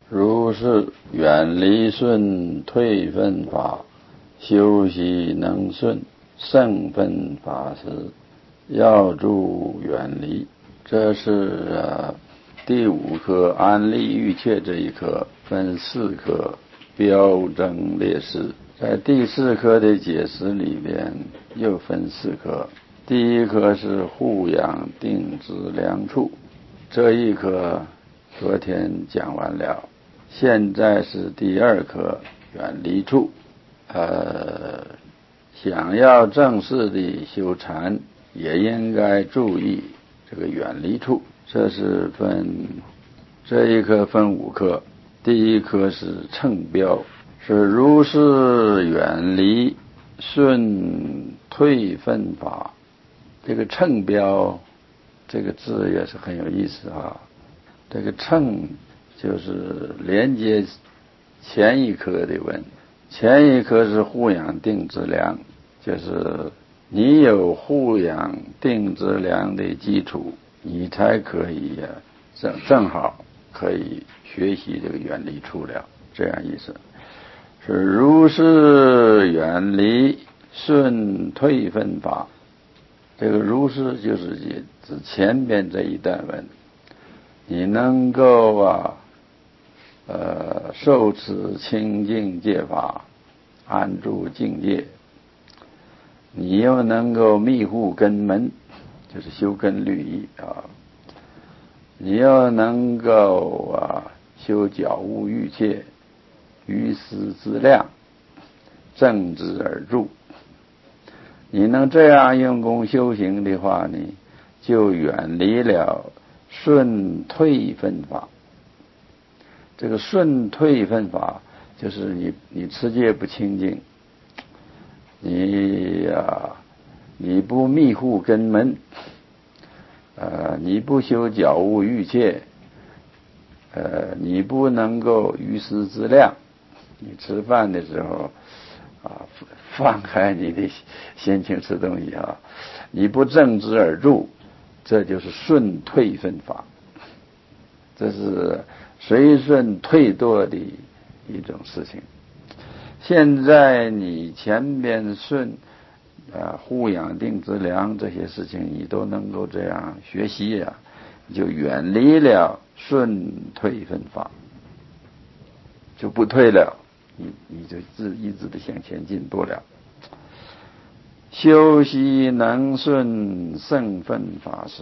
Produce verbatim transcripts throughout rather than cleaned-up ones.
如是远离顺退分法，修习能顺胜分法时，要住远离。这是、啊、第五课安立欲切这一课分四课标征列示。在第四课的解释里边又分四课，第一课是护养定知良处，这一课昨天讲完了，现在是第二课远离处。呃，想要正式的修禅，也应该注意这个远离处。这是分这一课分五课，第一课是乘标，是如是远离顺退分法。这个乘标这个字也是很有意思啊。这个乘就是连接前一课的文，前一课是护养定知良，就是你有护养定知良的基础，你才可以啊正正好可以学习这个远离处了，这样意思。是如是远离顺退分法，这个如是就是指前边这一段文，你能够啊呃受持清净戒法，安住境界，你又能够密护根门，就是修根律仪啊，你又能够啊修觉悟欲切，于思自量，正知而住。你能这样用功修行的话呢，就远离了顺退分法。这个顺退分法就是你你持戒不清净，你呀、啊、你不密护根门，呃你不修觉悟欲切，呃你不能够于思自量，你吃饭的时候啊放开你的心情吃东西啊，你不正知而住，这就是顺退分法。这是随顺退堕的一种事情。现在你前边顺啊护养定知良这些事情你都能够这样学习啊，就远离了顺退分法，就不退了，你你就自一直的向前进步了。修习能顺胜分法时，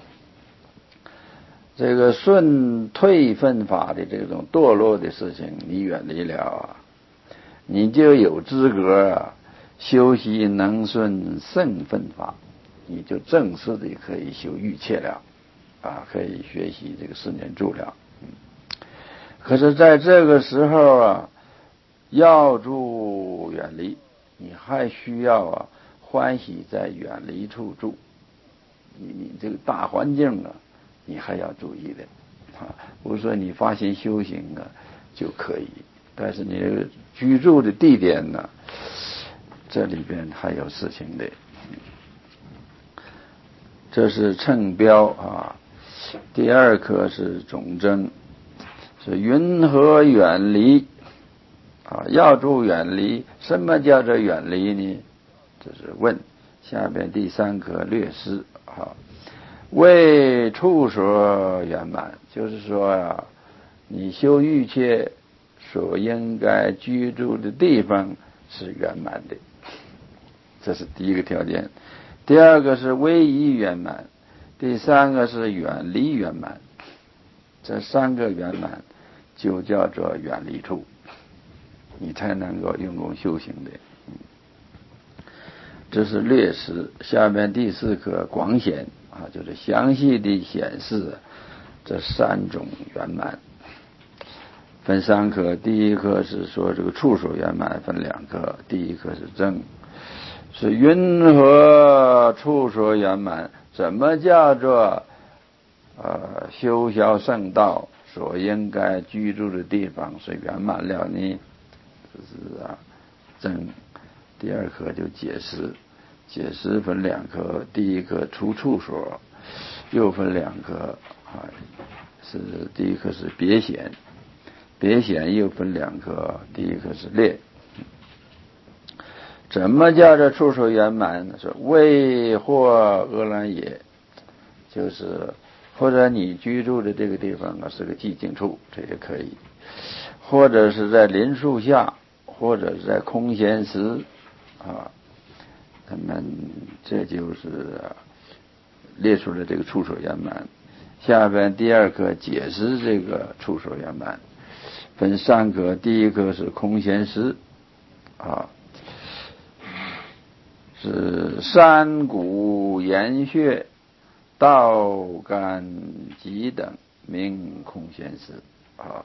这个顺退分法的这种堕落的事情你远离了啊，你就有资格啊修习能顺胜分法，你就正式的可以修欲切了啊，可以学习这个四念住了。可是在这个时候啊，要住远离，你还需要啊欢喜在远离处住，你你这个大环境啊你还要注意的啊，不是说你发心修行啊就可以，但是你居住的地点呢，这里边还有事情的。这是乘标啊。第二课是总征，是云何远离啊？要住远离，什么叫做远离呢？这是问。下边第三课略施啊。为处所圆满，就是说啊，你修欲切所应该居住的地方是圆满的，这是第一个条件。第二个是威仪圆满，第三个是远离圆满，这三个圆满就叫做远离处，你才能够用功修行的。这是略施。下面第四课广显啊，就是详细的显示这三种圆满，分三课。第一课是说这个处所圆满分两课，第一课是正，是云何处所圆满？怎么叫做呃修销圣道所应该居住的地方是圆满了呢？这是啊正。第二课就解释，解释分两课，第一课除处所，又分两课啊，是第一课是别显， 别显又分两科，第一个是列。怎么叫做处所圆满呢？说为或俄兰也，就是或者你居住的这个地方啊是个寂静处，这也可以，或者是在林树下，或者是在空闲时啊，他们这就是列出了这个处所圆满。下边第二课解释这个处所圆满，分三课，第一课是空闲时啊，是山谷岩穴道干脊等名空闲时啊。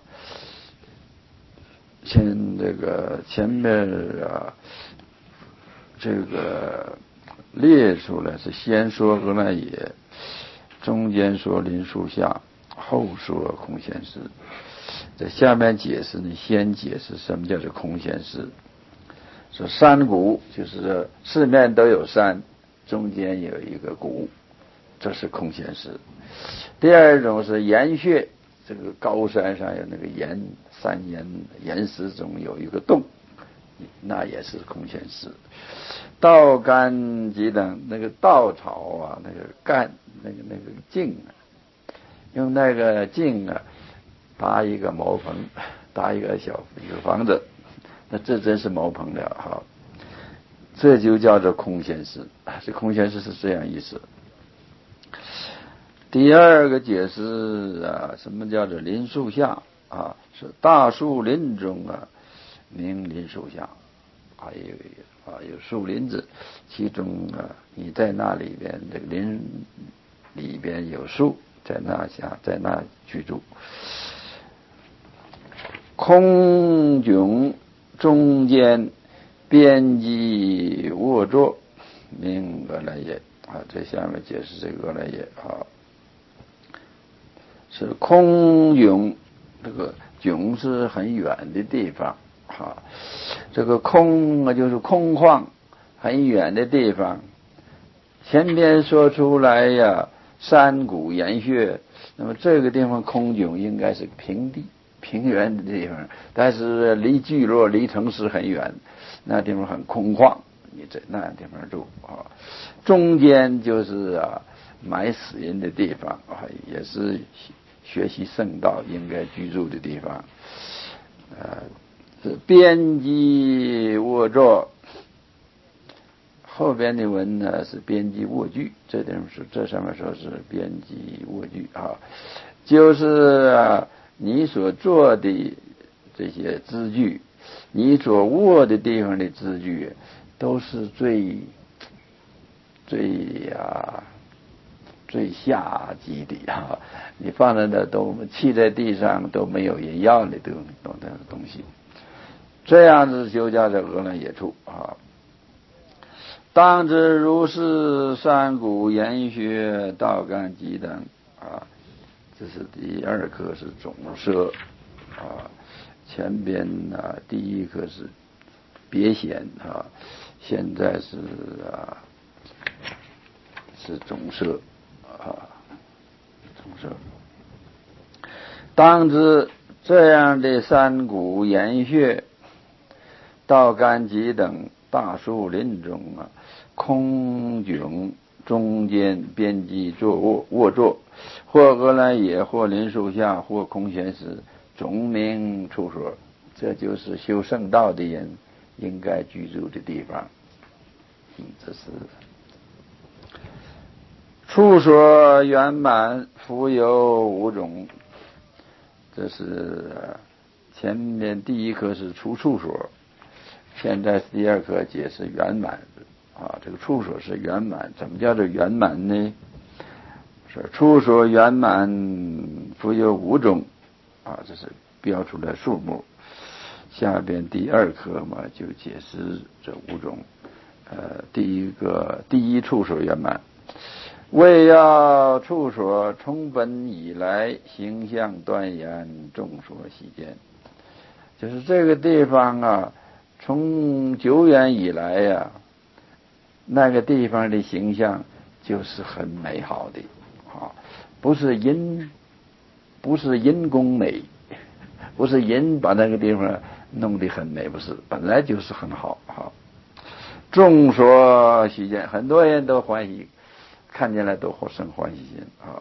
前这个前面啊，这个列出来是先说俄来也，中间说林树下，后说空闲时。在下面解释呢，先解释什么叫做空闲时。说山谷就是四面都有山，中间有一个谷，这是空闲时。第二种是岩穴，这个高山上有那个岩山岩岩石中有一个洞，那也是空闲时。稻干脊等，那个稻草啊，那个干那个那个茎啊，用那个茎啊搭一个茅棚，搭一个小一个房子，那这真是茅棚了哈。这就叫做空闲时，这空闲时是这样意思。第二个解释啊，什么叫做林树下啊？是大树林中啊，名林树下，还有啊有树林子，其中啊你在那里边这个林里边有树，在那下在那居住。空迥中间边际卧坐，名俄来也啊。这下面解释这个俄来也啊，是空迥，这个迥是很远的地方啊，这个空啊就是空旷很远的地方。前边说出来呀，山谷岩穴，那么这个地方空迥应该是平地平原的地方，但是离聚落离城市很远，那地方很空旷，你在那地方住啊。中间就是啊埋死人的地方啊，也是学习圣道应该居住的地方。呃，是边际卧坐，后边的文呢是边际卧具，这地方是这上面说是边际卧具啊，就是啊你所做的这些字句，你所卧的地方的字句，都是最最呀、啊、最下级的啊！你放在那都弃在地上都没有人要的东东的东西，这样子就叫做俄兰也处啊。当知如是山谷岩穴道干脊等啊，这是第二课是总摄啊，前边啊第一课是别显啊，现在是啊是总摄啊总摄。当知这样的山谷岩穴道干脊等大树林中啊，空迥中间边际坐卧卧坐，或俄来也，或林树下，或空闲时，总名处所。这就是修圣道的人应该居住的地方。嗯，这是处所圆满，复有五种。这是前面第一课是除处所，现在第二课解释圆满啊。这个处所是圆满，怎么叫做圆满呢？说处所圆满复有五种啊，这是标出来数目。下边第二课嘛，就解释这五种。呃，第一个第一处所圆满，为要处所从本以来形象端严，众所悉见。就是这个地方啊，从久远以来呀、啊，那个地方的形象就是很美好的啊，不是因不是因公美， 不是人把那个地方弄得很美，不是，本来就是很好哈。众所喜见，很多人都欢喜，看见了都生欢喜心啊。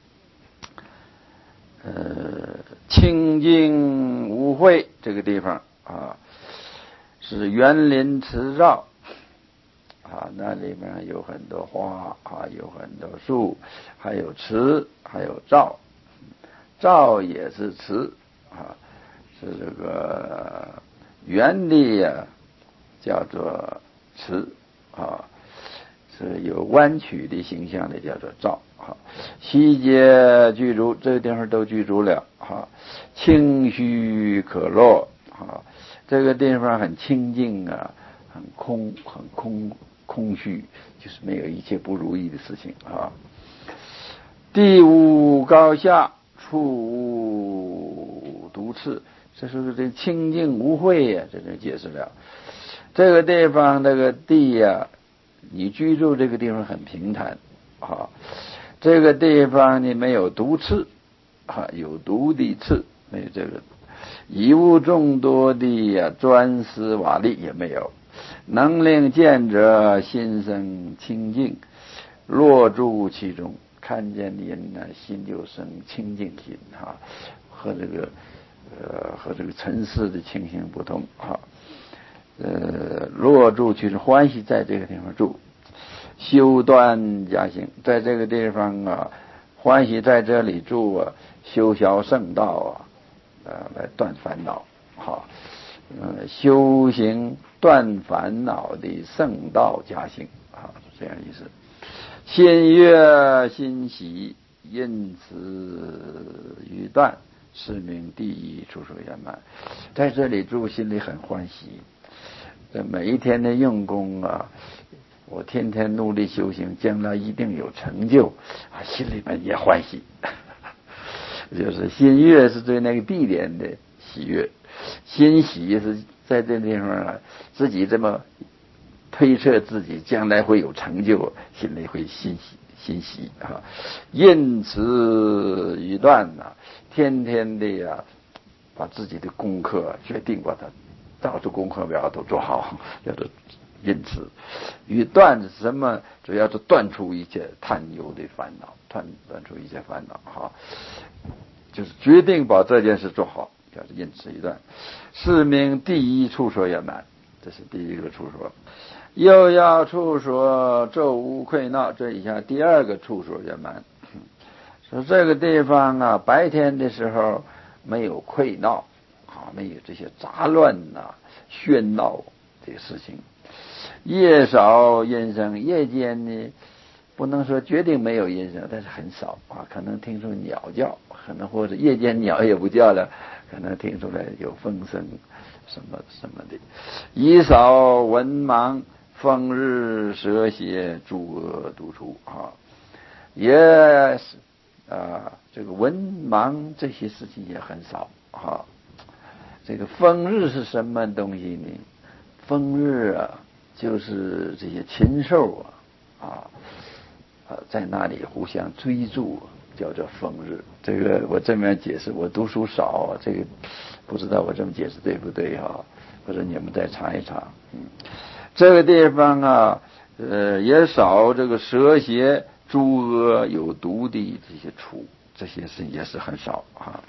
呃，清净无秽这个地方啊，是园林池沼啊，那里面有很多花啊，有很多树，还有池，还有沼，沼也是池啊，是这个园里呀，叫做池啊，是有弯曲的形象的，叫做沼。好，悉皆居住，这个地方都居住了。哈，清虚可乐。哈，这个地方很清净啊，很空，很空空虚，就是没有一切不如意的事情啊。地无高下，处无毒刺，这是这清净无秽呀，这就解释了。这个地方这个地呀，你居住这个地方很平坦啊。这个地方呢没有毒刺啊，有毒的刺没有这个，遗物众多的呀砖石瓦砾也没有，能令见者心生清净，落住其中，看见的人呢心就生清净心哈，和这个呃和这个尘世的情形不同哈，呃落住其中，欢喜在这个地方住。修断加行，在这个地方啊，欢喜在这里住啊，修小圣道啊，呃，来断烦恼，好，呃，修行断烦恼的圣道加行，啊，是这样意思。心悦心喜，因此欲断，是名第一处所圆满。在这里住，心里很欢喜，这每一天的用功啊。我天天努力修行，将来一定有成就，啊，心里面也欢喜。就是心悦是对那个地点的喜悦，心喜是在这地方啊，自己这么推测自己将来会有成就，心里会欣喜欣喜啊。因此一段呐、啊，天天的呀、啊，把自己的功课决定把它照着功课表都做好，叫做。因此，与断是什么？主要是断除一切贪忧的烦恼，断断除一切烦恼，哈，就是决定把这件事做好，叫做因此一断。是名第一处所圆满，这是第一个处所。又要处所昼无愧闹，这以下第二个处所圆满。说这个地方啊，白天的时候没有愧闹，啊，没有这些杂乱呐、喧闹的事情。夜少音声，夜间呢不能说决定没有音声，但是很少啊，可能听出鸟叫，可能或者夜间鸟也不叫了，可能听出来有风声什么什么的。以少文盲，风日蛇蝎，诸恶独出啊，也是啊，这个文盲这些事情也很少啊。这个风日是什么东西呢？风日啊。就是这些禽兽啊，啊，啊，在那里互相追逐，叫做风日。这个我这么解释，我读书少，这个不知道我这么解释对不对哈？或者你们再查一查。嗯，这个地方啊，呃，也少这个蛇蝎、诸恶有毒的这些处，这些事也是很少啊。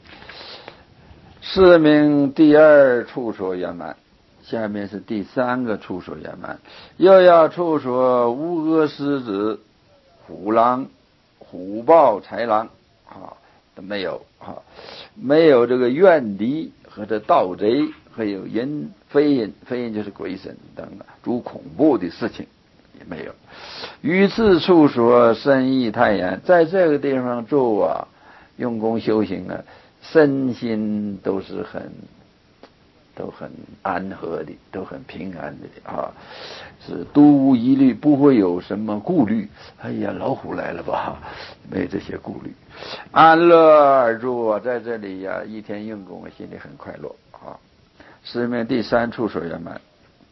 是名第二处所圆满。下面是第三个处所圆满，又要处所无恶狮子、虎狼、虎豹、豺狼啊都没有啊，没有这个怨敌和这盗贼，还有阴非阴，非阴就是鬼神等诸恐怖的事情也没有。于此处所身意泰然，在这个地方住啊，用功修行啊，身心都是很。都很安和的，都很平安的啊，是都无疑虑，不会有什么顾虑。哎呀，老虎来了吧？没这些顾虑，安乐而住，在这里呀、啊，一天用功，心里很快乐啊。是名第三处所圆满，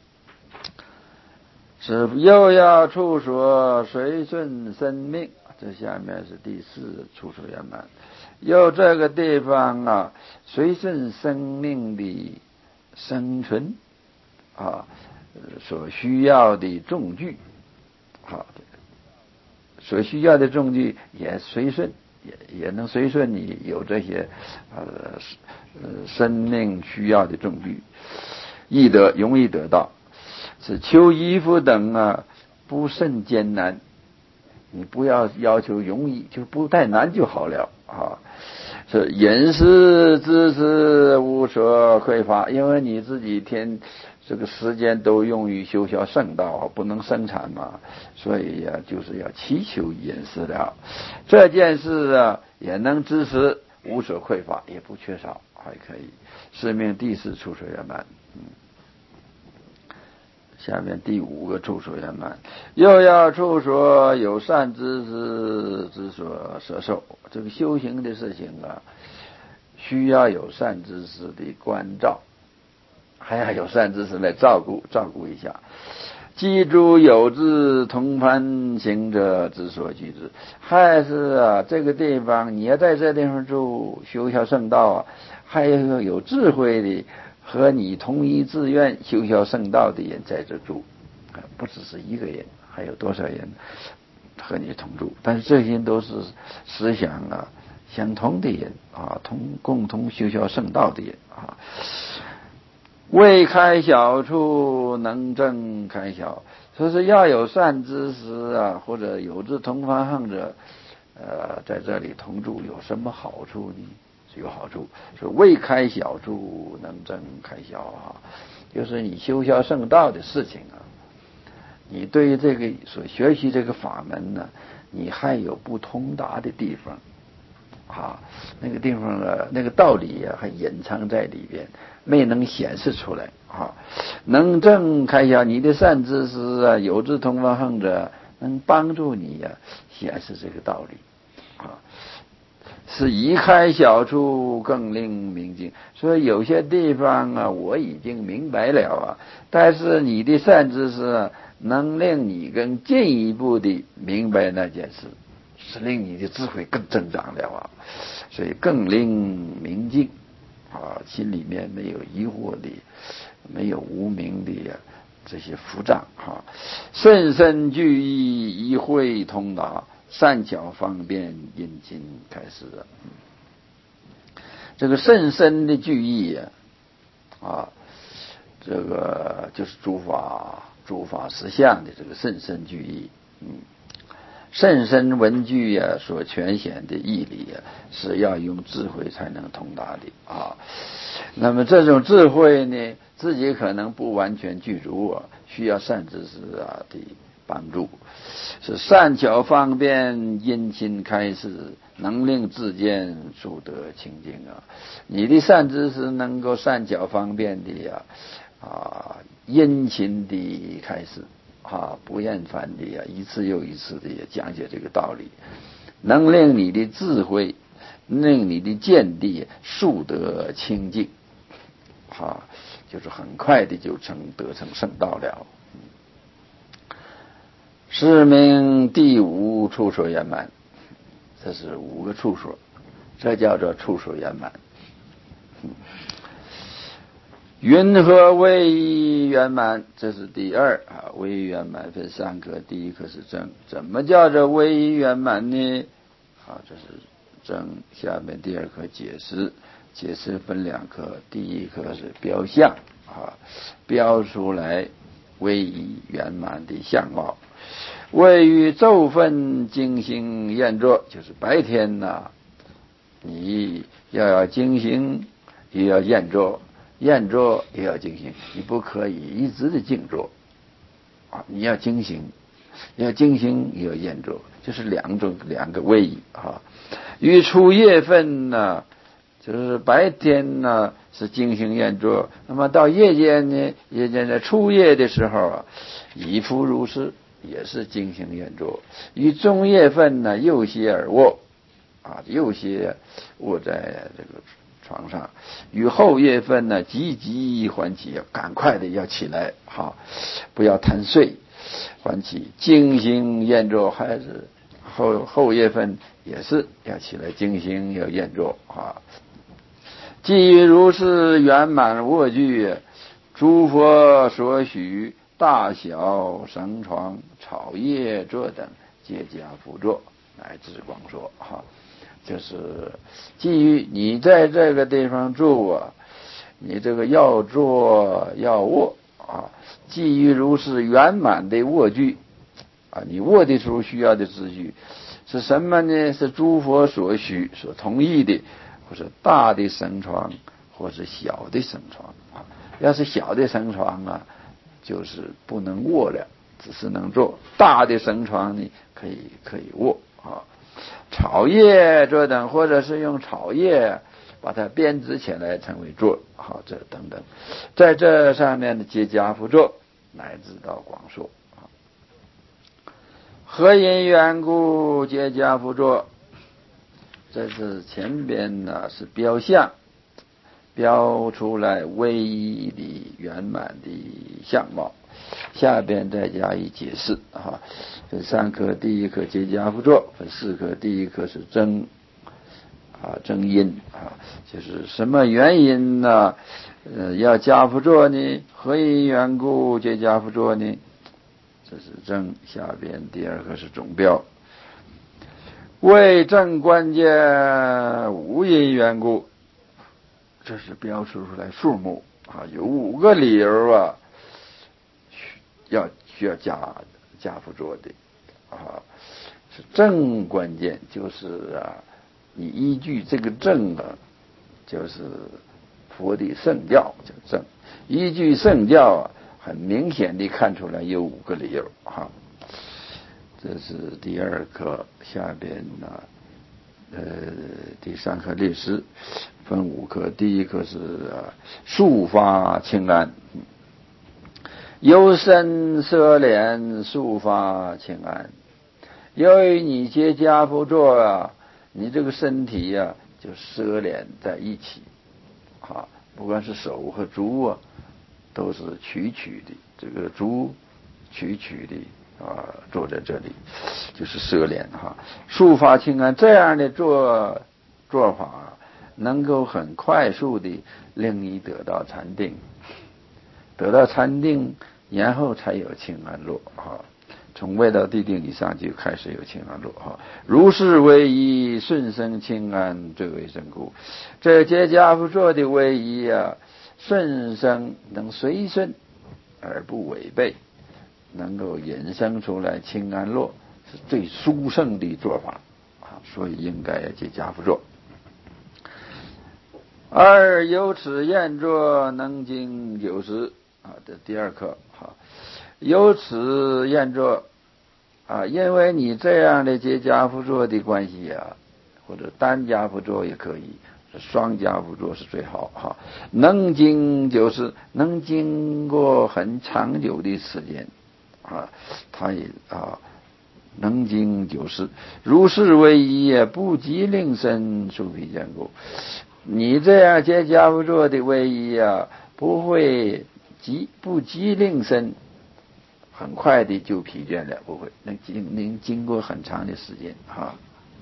是又要处所随顺生命，这下面是第四处所圆满。又这个地方啊， 随顺生命的生存啊所需要的重具，啊，所需要的重具也随顺，也也能随顺你有这些呃呃生命需要的重具，易得容易得到。是求衣服等啊，不甚艰难，你不要要求容易，就不太难就好了啊。是饮食知识无所匮乏，因为你自己天这个时间都用于修学圣道，不能生产嘛，所以呀、啊，就是要祈求饮食了。这件事啊，也能支持无所匮乏，也不缺少，还可以。是命第四处所圆满。嗯。下面第五个处所圆满，又要处所有善知识之所摄受。这个修行的事情啊，需要有善知识的关照，还要有善知识来照顾照顾一下。记住有志同攀行者之所居之，还是啊，这个地方你要在这地方住修学圣道啊，还要有智慧的和你同一志愿修学圣道的人在这住，不只是一个人，还有多少人和你同住？但是这些都是思想啊相同的人啊，同共同修学圣道的人啊。未开小处能正开小，说是要有善知识啊，或者有志同方向者，呃，在这里同住有什么好处呢？是有好处，说未开小处能正开小啊，就是你修学圣道的事情啊，你对于这个所学习这个法门呢，你还有不通达的地方啊，那个地方啊，那个道理啊，还隐藏在里边，没能显示出来啊。能正开小，你的善知识啊，有志同方向者，能帮助你呀、啊，显示这个道理啊。是移开小处更令明净，所以有些地方啊，我已经明白了啊，但是你的善知识啊，能令你更进一步的明白那件事，是令你的智慧更增长了啊，所以更令明净啊，心里面没有疑惑的，没有无明的呀、啊、这些浮障啊，甚深具意一会通达。善巧方便殷勤开示的，这个甚深的句意啊，啊，这个就是诸法诸法实相的这个甚深句意，嗯，甚深文句啊所全显的义理啊，是要用智慧才能通达的啊。那么这种智慧呢，自己可能不完全具足啊，需要善知识啊的帮助。是善巧方便殷勤开示，能令自见速得清净啊！你的善知识能够善巧方便的呀啊，殷勤的开示啊，不厌烦的呀，一次又一次的也讲解这个道理，能令你的智慧，令你的见地速得清净啊，就是很快的就成得成圣道了。是名第五处所圆满，这是五个处所，这叫做处所圆满。云何为圆满？这是第二啊，为圆满分三科，第一科是正，怎么叫做为圆满呢？啊，这是正，下面第二科解释，解释分两科，第一科是标相啊，标出来为圆满的相貌。位于昼分精行验作，就是白天呐、啊，你要要精行，也要验作，验作也要精行，你不可以一直的静坐啊，你要精行，要精行也要验作，就是两种两个位移啊。于初夜分呢，就是白天呢是精行验作，那么到夜间呢，夜间在初夜的时候啊，以复如是。也是精行验作，于中夜分呢，右膝而卧，啊，右膝卧在这个床上；于后夜分呢，急急还起，要赶快的要起来，哈，不要贪睡，还起。精行验作还是后后夜分也是要起来精行要验作啊。 基于如是圆满卧具，诸佛所许大小绳床草叶座等皆加辅佐，乃至广说哈。就是基于你在这个地方住啊，你这个要坐要卧啊，基于如是圆满的卧具啊，你卧的时候需要的秩序是什么呢？是诸佛所许所同意的，或是大的绳床，或是小的绳床啊。要是小的绳床啊，就是不能卧了，只是能坐；大的绳床呢，可以可以卧啊。草叶坐等，或者是用草叶把它编织起来成为座，好，这等等，在这上面的皆加辅佐，乃至到广说。何因缘故皆加辅佐？这是前边呢是标相，标出来唯一的圆满的相貌，下边再加以解释啊。这三颗，第一颗皆加辅佐，分四颗，第一颗是真啊真因啊，就是什么原因呢？呃，要加辅佐呢？何因缘故皆加辅佐呢？这是正，下边第二个是总标，为正关键无因缘故，这是标出出来数目啊，有五个理由啊，要需要加加辅佐的啊，是正关键，就是啊，你依据这个正啊，就是佛的圣教叫正，依据圣教啊。很明显地看出来有五个理由哈，这是第二课，下边呢，呃，第三课律师分五课，第一课是速发清安，由身摄敛速发清安。由于你皆加辅佐啊，你这个身体呀、啊、就摄敛在一起啊，不管是手和足啊。都是曲曲的，这个足曲曲的啊，坐在这里就是摄敛哈，速发清安，这样的做做法能够很快速的令你得到禅定，得到禅定，然后才有清安乐啊。从未到地定以上就开始有清安乐哈，如是唯一顺生清安，最为深故。这皆加辅佐的唯一啊。顺生能随顺而不违背，能够引生出来清安乐，是最殊胜的做法啊！所以应该要去加辅佐。二由此验作能经九十啊，这第二课哈。由此验作啊，因为你这样的接加辅佐的关系啊，或者单加辅佐也可以。双加辅佐是最好哈，能经就是能经过很长久的时间啊，他也啊能经就是如是为一也不即令身受疲倦故。你这样接加辅佐的为一啊，不会即不即令身很快的就疲倦了，不会，能经能经过很长的时间哈。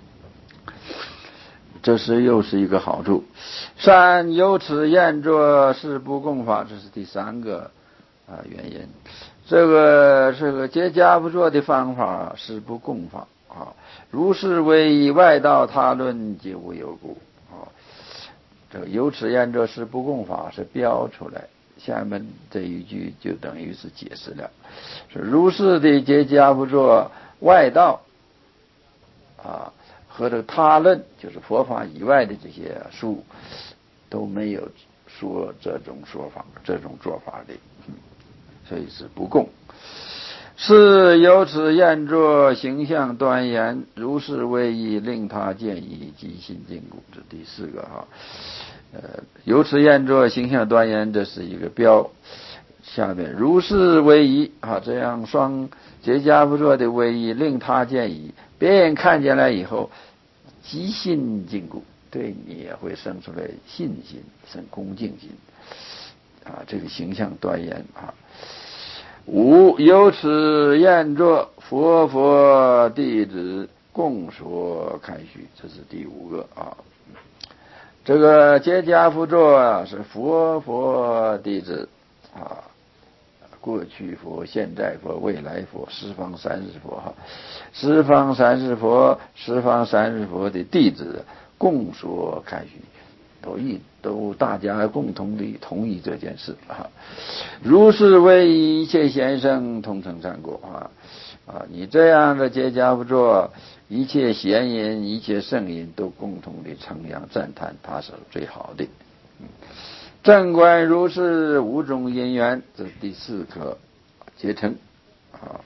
这是又是一个好处。三由此验作是不共法，这是第三个啊原因。这个这个接加辅佐的方法是不共法啊，如是为以外道他论皆无有故啊。这个由此验作是不共法是标出来，下面这一句就等于是解释了，是如是的接加辅佐外道啊。和这个他论就是佛法以外的这些书都没有说这种说法这种做法的，所以是不共。是由此验作形象端严，如是为意令他见以即心禁锢，这第四个哈。呃，由此验作形象端严，这是一个标。下面如是为意啊，这样双结加辅佐的为意令他见以。别人看见了以后，即心禁锢，对你也会生出来信心，生恭敬心啊，这个形象端严啊。五由此验作佛佛弟子共说开许，这是第五个啊。 这个结跏趺坐啊，是佛佛弟子啊，过去佛、现在佛、未来佛、十方三世佛哈，十方三世佛、十方三世佛的弟子共说开许，都一都大家共同的同意这件事啊。如是为一切贤圣同称赞过啊啊！你这样的结跏趺坐，一切贤人、一切圣人都共同的称扬赞叹，他是最好的。嗯正观如是五种因缘，这是第四课结成啊，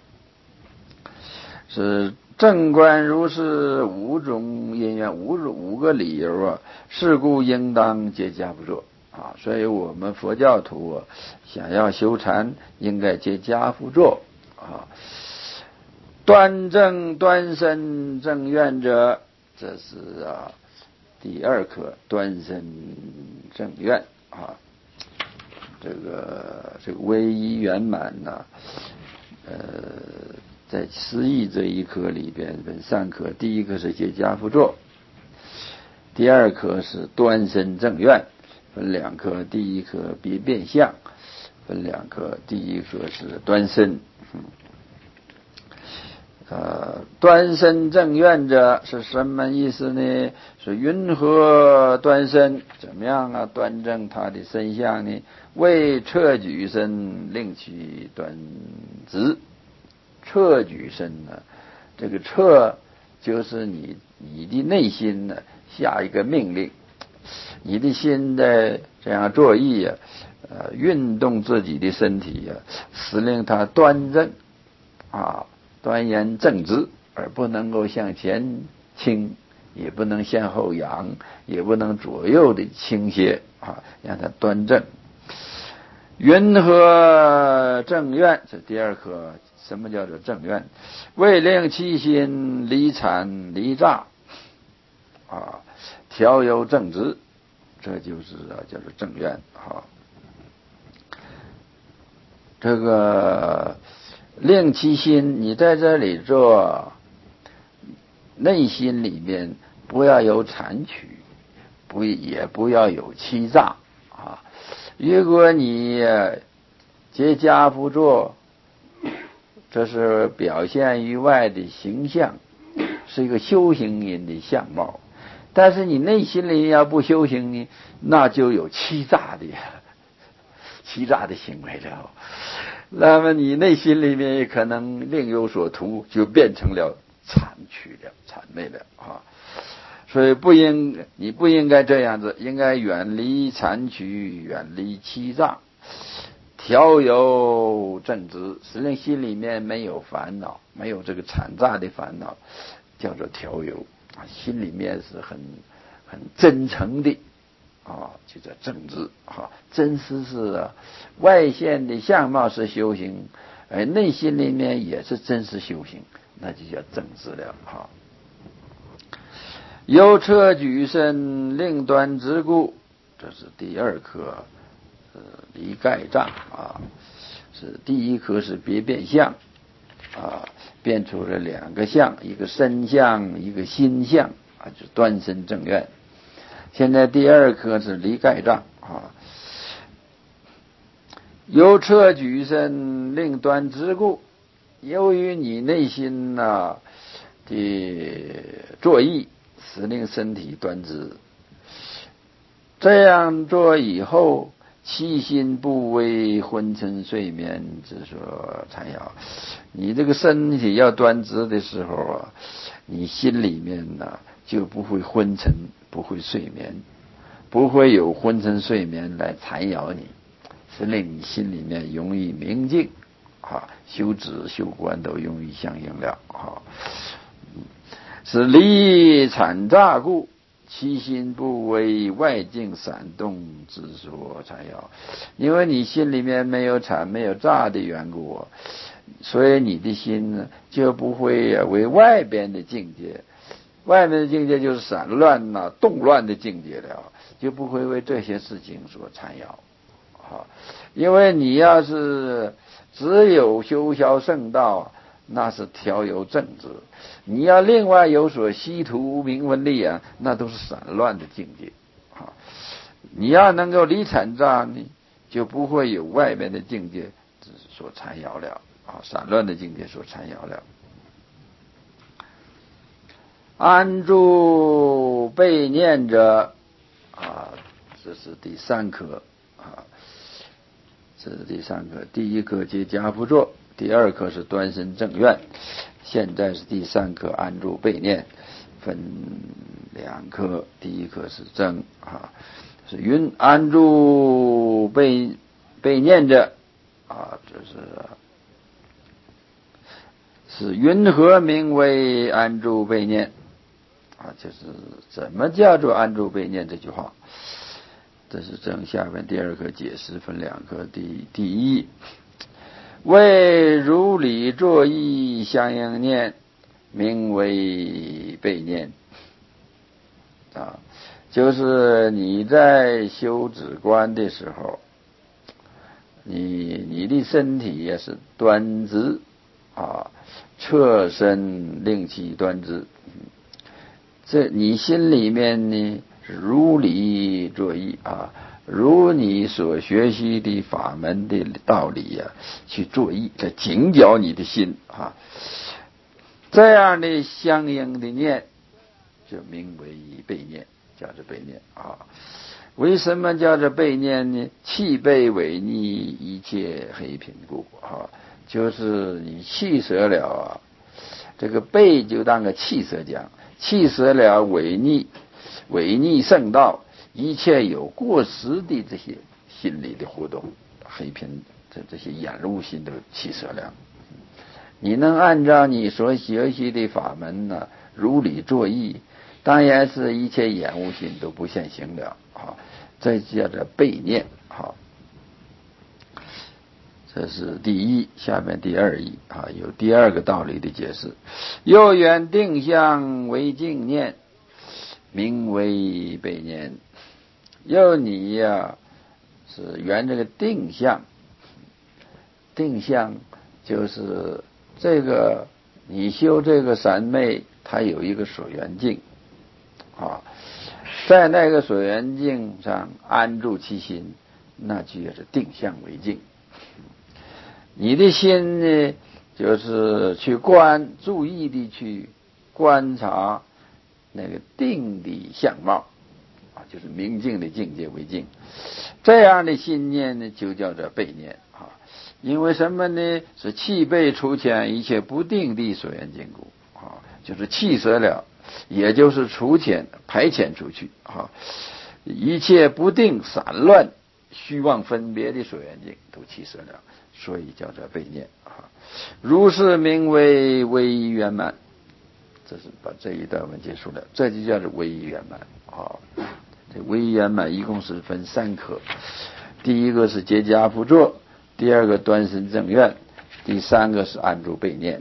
是正观如是五种因缘，五五个理由啊，是故应当结跏趺坐啊。所以我们佛教徒啊，想要修禅，应该结跏趺坐啊。端正端身正愿者，这是啊第二课端身正愿啊。这个这个唯一圆满呐，呃，在十义这一课里边分三课，第一课是结跏趺坐，第二课是端身正愿，分两课，第一课别变相，分两课，第一课是端身。嗯呃，端身正愿者是什么意思呢？是云何端身？怎么样啊？端正他的身相呢？为彻举身，令其端直。彻举身呢，这个彻就是你你的内心呢下一个命令，你的心的这样作意啊，呃，运动自己的身体啊，使令它端正啊。端严正直，而不能够向前倾，也不能向后仰，也不能左右的倾斜啊，让它端正。云何正愿？这第二课，什么叫做正愿？为令其心离产离诈啊，调由正直，这就是啊叫做正愿啊。这个令其心，你在这里做，内心里面不要有谄曲，不也不要有欺诈啊。如果你结跏趺坐，这是表现于外的形象，是一个修行人的相貌。但是你内心里要不修行呢，那就有欺诈的欺诈的行为了。那么你内心里面也可能另有所图，就变成了谄曲了、谄媚了啊！所以不应你不应该这样子，应该远离谄曲，远离欺诈，调由正直，使令心里面没有烦恼，没有这个谄诈的烦恼，叫做调由啊，心里面是很很真诚的。啊，就叫正直啊，真实是啊，外现的相貌是修行，而内心里面也是真实修行，那就叫正直了哈。由彻举身，令端直故，这是第二课，呃，离盖障啊，是第一课是别变相啊，变出了两个相，一个身相，一个心相啊，就端身正愿。现在第二课是离盖障啊，由彻举身，令端直故。由于你内心呐、啊、的作意，使令身体端直。这样做以后，其心不为昏沉睡眠之所缠绕。你这个身体要端直的时候啊，你心里面呢、啊、就不会昏沉，不会睡眠，不会有昏沉睡眠来缠绕你，是令你心里面容易明净啊，修止修观都容易相应了啊。是离谄诈故，其心不为外境闪动之所缠绕。因为你心里面没有谄没有诈的缘故，所以你的心呢就不会为外边的境界，外面的境界就是散乱呐、啊、动乱的境界了，就不会为这些事情所缠绕啊。因为你要是只有修销圣道，那是调由正直，你要另外有所希图名闻利啊，那都是散乱的境界啊。你要能够离产障呢，就不会有外面的境界所缠绕了啊，散乱的境界所缠绕了。安住被念者啊，这是第三课啊，这是第三课。第一课接家不作，第二课是端身正愿，现在是第三课安住被念，分两课。第一课是正啊，是云安住被被念者啊，这是是云何名为安住被念？啊，就是怎么叫做安住被念这句话，这是正下面第二课解释分两课。第第一，为如理作意相应念，名为被念。啊，就是你在修止观的时候，你你的身体也是端直啊，侧身令其端直。这你心里面呢如理作意啊，如你所学习的法门的道理啊去作意，来紧咬你的心啊，这样的相应的念就名为被念，叫做被念啊。为什么叫做被念呢？气背违逆，一切黑品故啊，就是你弃舍了啊，这个背就当个弃舍讲，弃舍了违逆违逆圣道，一切有过失的这些心理的活动，黑品这这些眼入心都弃舍了。你能按照你所学习的法门呢，如理作意，当然是一切眼无心都不现行了啊，这叫做被念啊。这是第一，下面第二义啊，有第二个道理的解释。又缘定相为净念，名为被念。又你呀、啊、是缘这个定相，定相就是这个你修这个三昧，它有一个所缘境啊，在那个所缘境上安住其心，那就是定相为境。你的心呢，就是去观，注意的去观察那个定的相貌啊，就是明净的境界为境。这样的心念呢，就叫做被念啊。因为什么呢？是气背除遣一切不定的所缘境故啊，就是气舍了，也就是除遣排遣出去啊，一切不定散乱虚妄分别的所缘境都气舍了，所以叫做被念啊。如是名为唯一圆满。这是把这一段文结束了，这就叫做唯一圆满啊。这唯一圆满一共是分三课，第一个是结跏趺坐，第二个端身正愿，第三个是安住被念。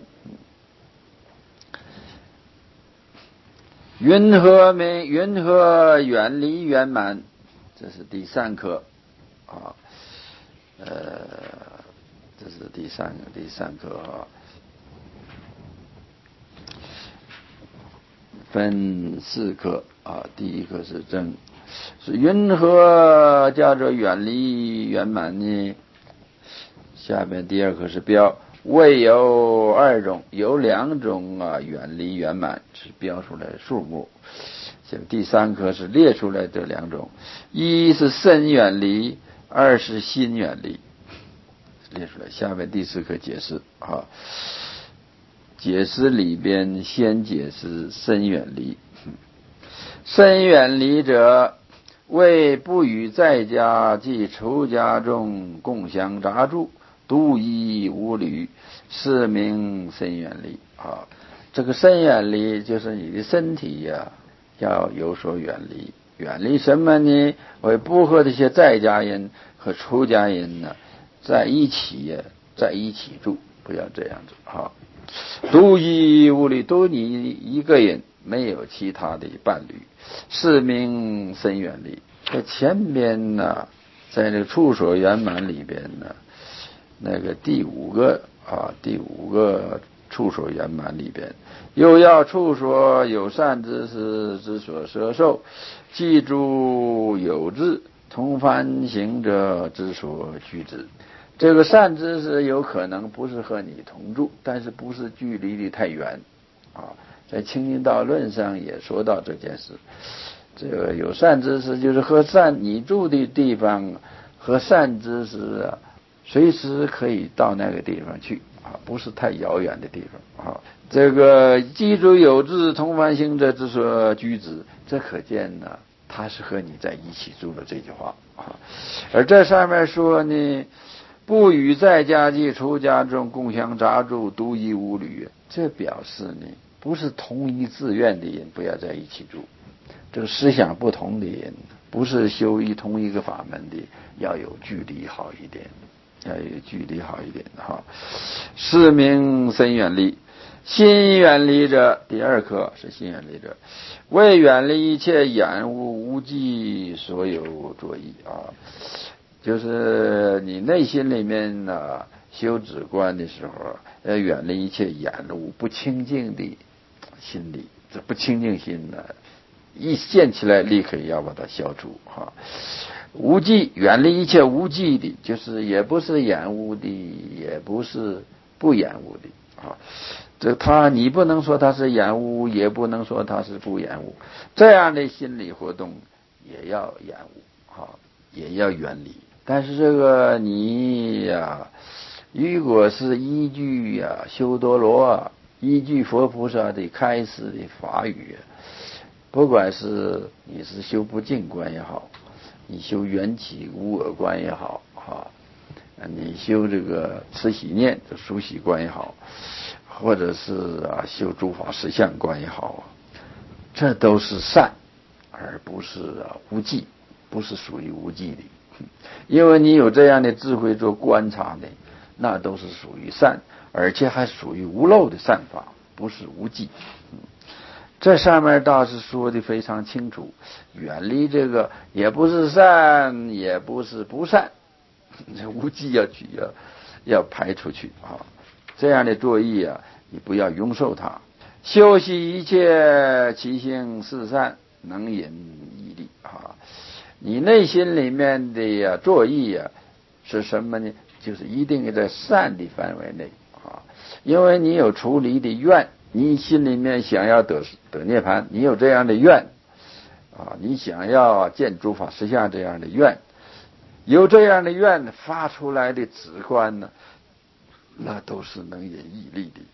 云何名云何远离圆满？这是第三课啊，呃，这是第三个第三课啊，分四课啊。第一课是正，是云何叫做远离圆满呢？下面第二课是标，未有二种，有两种啊，远离圆满是标出来数目。第三课是列出来这两种，一是身远离，二是心远离，列出来。下面第四课解释啊，解释里边先解释身远离。身远离者，为不与在家及出家中共相杂住，独一无虑，是名身远离啊。这个身远离就是你的身体呀、啊，要有所远离。远离什么呢？为不和这些在家人和出家人呢在一起呀，在一起住，不要这样子啊。独一无虑，独你一个人，没有其他的伴侣，是名身远离。在前边呢，在那个处所圆满里边呢，那个第五个啊，第五个处所圆满里边，又要处所有善知识之所摄受，记住有志同凡行者之所居之。这个善知识有可能不是和你同住，但是不是距离的太远啊。在清净道论上也说到这件事，这个有善知识就是和善你住的地方和善知识啊，随时可以到那个地方去啊，不是太遥远的地方啊。这个记住有志同凡行者之所居之，这可见呢，他是和你在一起住的这句话啊。而这上面说呢，不与在家及出家中共相杂住，独一无侣，这表示呢，不是同一自愿的人不要在一起住，这个思想不同的人，不是修一同一个法门的，要有距离好一点，要有距离好一点哈。是名身远离，心远离者，第二课是心远离者，为远离一切染污无记所有作意啊。就是你内心里面呢、啊、修止观的时候，要远离一切染污不清净的心理，这不清净心呢，一现起来立刻要把它消除哈。无记，远离一切无记的，就是也不是染污的，也不是不染污的啊。这他你不能说他是染污，也不能说他是不染污，这样的心理活动也要染污啊，也要远离。但是这个你呀，如果是依据呀修多罗啊，依据佛菩萨的开示的法语，不管是你是修不净观也好，你修缘起无我观也好啊，你修这个慈喜念这熟悉观也好，或者是啊修诸法实相观也好，这都是善，而不是啊无记，不是属于无记的。因为你有这样的智慧做观察的，那都是属于善，而且还属于无漏的善法，不是无记。这上面倒是说的非常清楚，远离这个也不是善，也不是不善，这无记要去要要排出去啊。这样的作意啊，你不要拥受它。修习一切其性是善，能引毅力啊。你内心里面的呀作意呀是什么呢？就是一定在善的范围内啊，因为你有出离的愿，你心里面想要得得涅槃，你有这样的愿啊，你想要见诸法实相这样的愿，有这样的愿发出来的止观呢，那都是能引毅力的。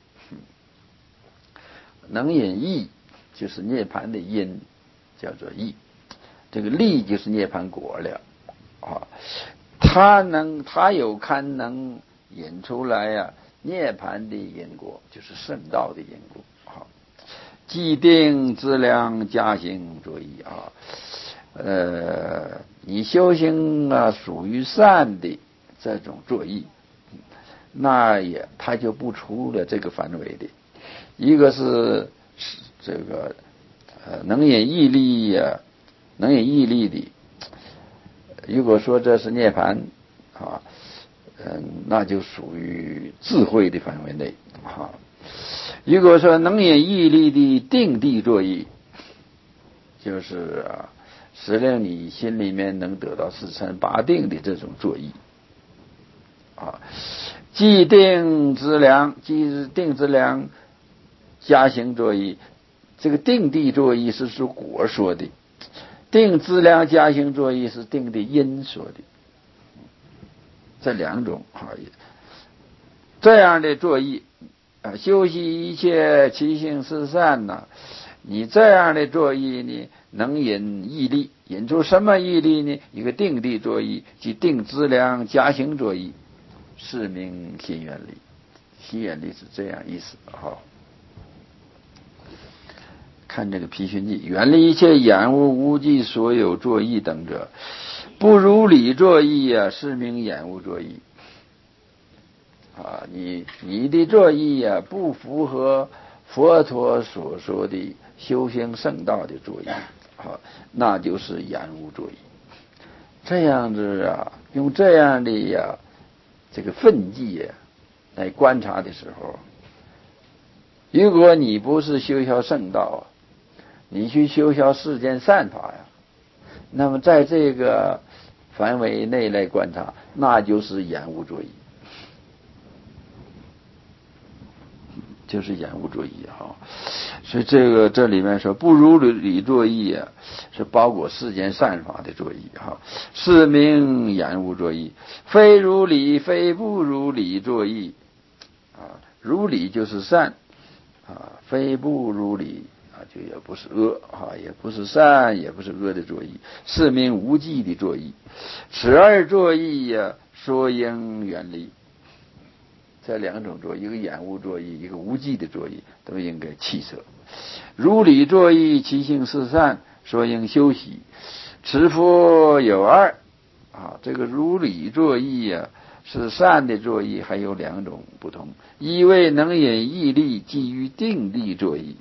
能引毅就是涅槃的因，叫做毅。这个力就是涅槃果了啊，它能，它有堪能引出来呀、啊，涅槃的因果就是圣道的因果啊。既定资粮加行作意啊，呃，你修行啊属于善的这种作意，那也它就不出了这个范围的。一个是这个呃能引毅力呀、啊。能引毅力的，如果说这是涅槃啊，嗯，那就属于智慧的范围内啊。如果说能引毅力的定地作意，就是啊，使令你心里面能得到四禅八定的这种作意啊。既定之良，既定之良加行作意，这个定地作意是属果说的。定资粮加行作意是定的因说的，这两种啊，这样的作意啊，修习一切其性是善呢、啊，你这样的作意呢，能引毅力，引出什么毅力呢？一个定地作意，即定资粮加行作意，是名心远离。心远离是这样意思哈。看这个毗熏记，远离一切染污无记所有作意等者，不如理作意啊，是名染污作意啊。你你的作意啊，不符合佛陀所说的修行圣道的作意啊，那就是染污作意。这样子啊，用这样的呀、啊、这个分际呀、啊、来观察的时候， 如果你不是修销圣道啊，你去修销世间善法呀，那么在这个范围内来观察，那就是眼无作意，就是眼无作意哈。所以这个这里面说不如理作意啊，是包括世间善法的作意哈。是名眼无作意，非如理，非不如理作意啊。如理就是善啊，非不如理啊，就也不是恶啊，也不是善，也不是恶的作意，是名无记的作意。此二作意呀，说应远离。这两种作意，一个眼无作意，一个无记的作意，都应该弃舍。如理作意，其性是善，说应修习。此佛有二啊，这个如理作意呀、啊，是善的作意，还有两种不同。一为能引义力，基于定力作意；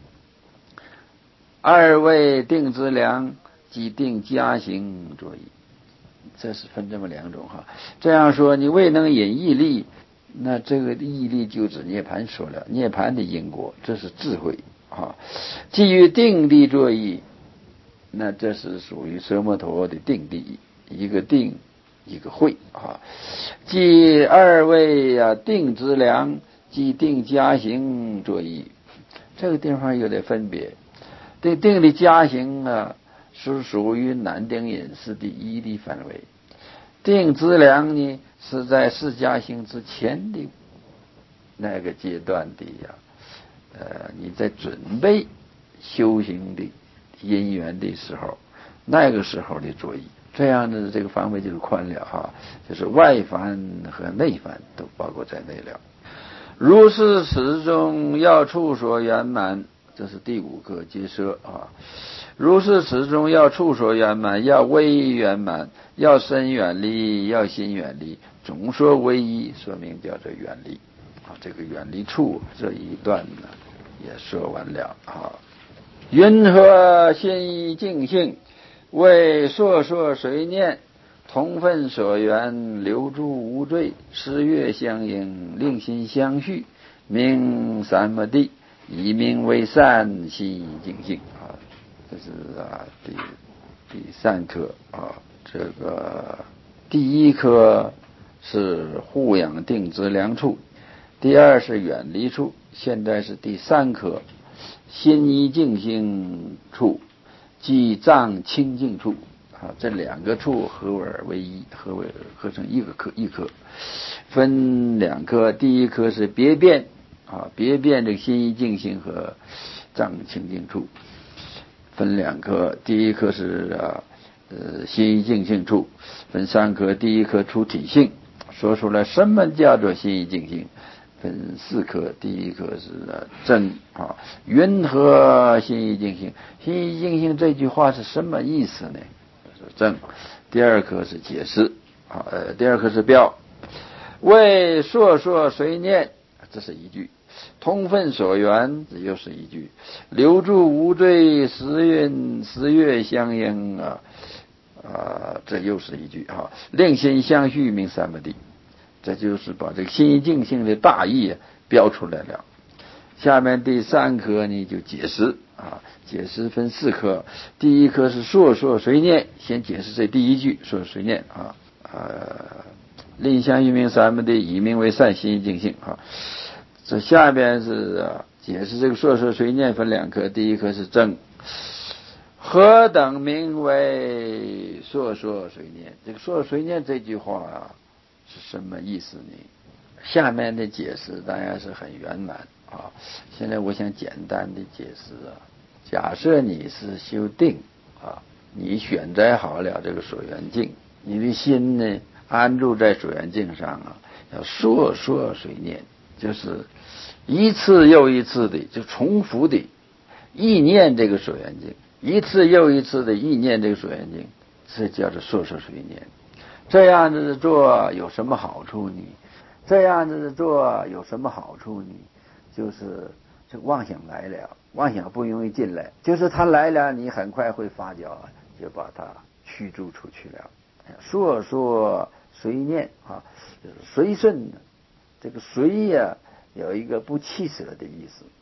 二为定之良，即定加行作意。这是分这么两种哈。这样说，你未能引义力，那这个义力就指涅盘说了，涅盘的因果，这是智慧啊。基于定力作意，那这是属于奢摩陀的定力，一个定，一个慧啊。即二位啊定之良，即定加行作意。这个地方有点分别。对定的加行啊，是属于难定隐士第一的范围。定之良呢，是在释迦行之前的那个阶段的呀，呃，你在准备修行的因缘的时候，那个时候的作意，这样的这个范围就是宽了哈，就是外凡和内凡都包括在内了。如是始终要处所圆满，这是第五个结舍啊。如是始终要处所圆满，要微圆满，要身远离，要心远离，总说唯一，说明叫做远离啊。这个远离处这一段呢，也说完了啊。云何心意净性，为烁烁随念，同分所缘，留住无罪，诗乐相应，令心相续，名三摩地，以名为善，心意净性啊。这是啊第第三课啊。这个第一课是护养定之良处，第二是远离处，现在是第三课心一净性处，即藏清净处啊。这两个处合而为一，合为合成一个课一课，分两科。第一科是别变啊，别变这个心一净性和藏清净处。分两科，第一科是啊呃心一净性处，分三科。第一科出体性，说出来什么叫做心一净性，分四科。第一科是啊真啊云何心一净性，心一净性这句话是什么意思呢？是真。第二科是解释啊呃第二科是标，为烁烁随念，这是一句。同分所缘，这又是一句。留住无罪，时运时月相应啊啊，这又是一句哈。令心相续，名三摩地，这就是把这个心一净性的大意标出来了。下面第三科呢就解释啊，解释分四科。第一科是烁烁随念，先解释这第一句烁烁随念啊呃，令相续名三摩地，以名为善，心一净性啊。这下边是、啊、解释这个烁烁随念分两科，第一科是正，何等名为烁烁随念？这个烁烁随念这句话啊是什么意思呢？下面的解释当然是很圆满啊。现在我想简单的解释啊，假设你是修定啊，你选择好了这个所缘境，你的心呢安住在所缘境上啊，要烁烁随念，就是一次又一次的就重复的意念这个所缘境，一次又一次的意念这个所缘境，这叫做烁烁随念。这样子做有什么好处呢？这样子做有什么好处呢？就是这妄想来了，妄想不容易进来，就是它来了，你很快会发觉，就把它驱逐出去了。烁烁随念啊，就是随顺的。这个随呀、啊，有一个不弃舍的意思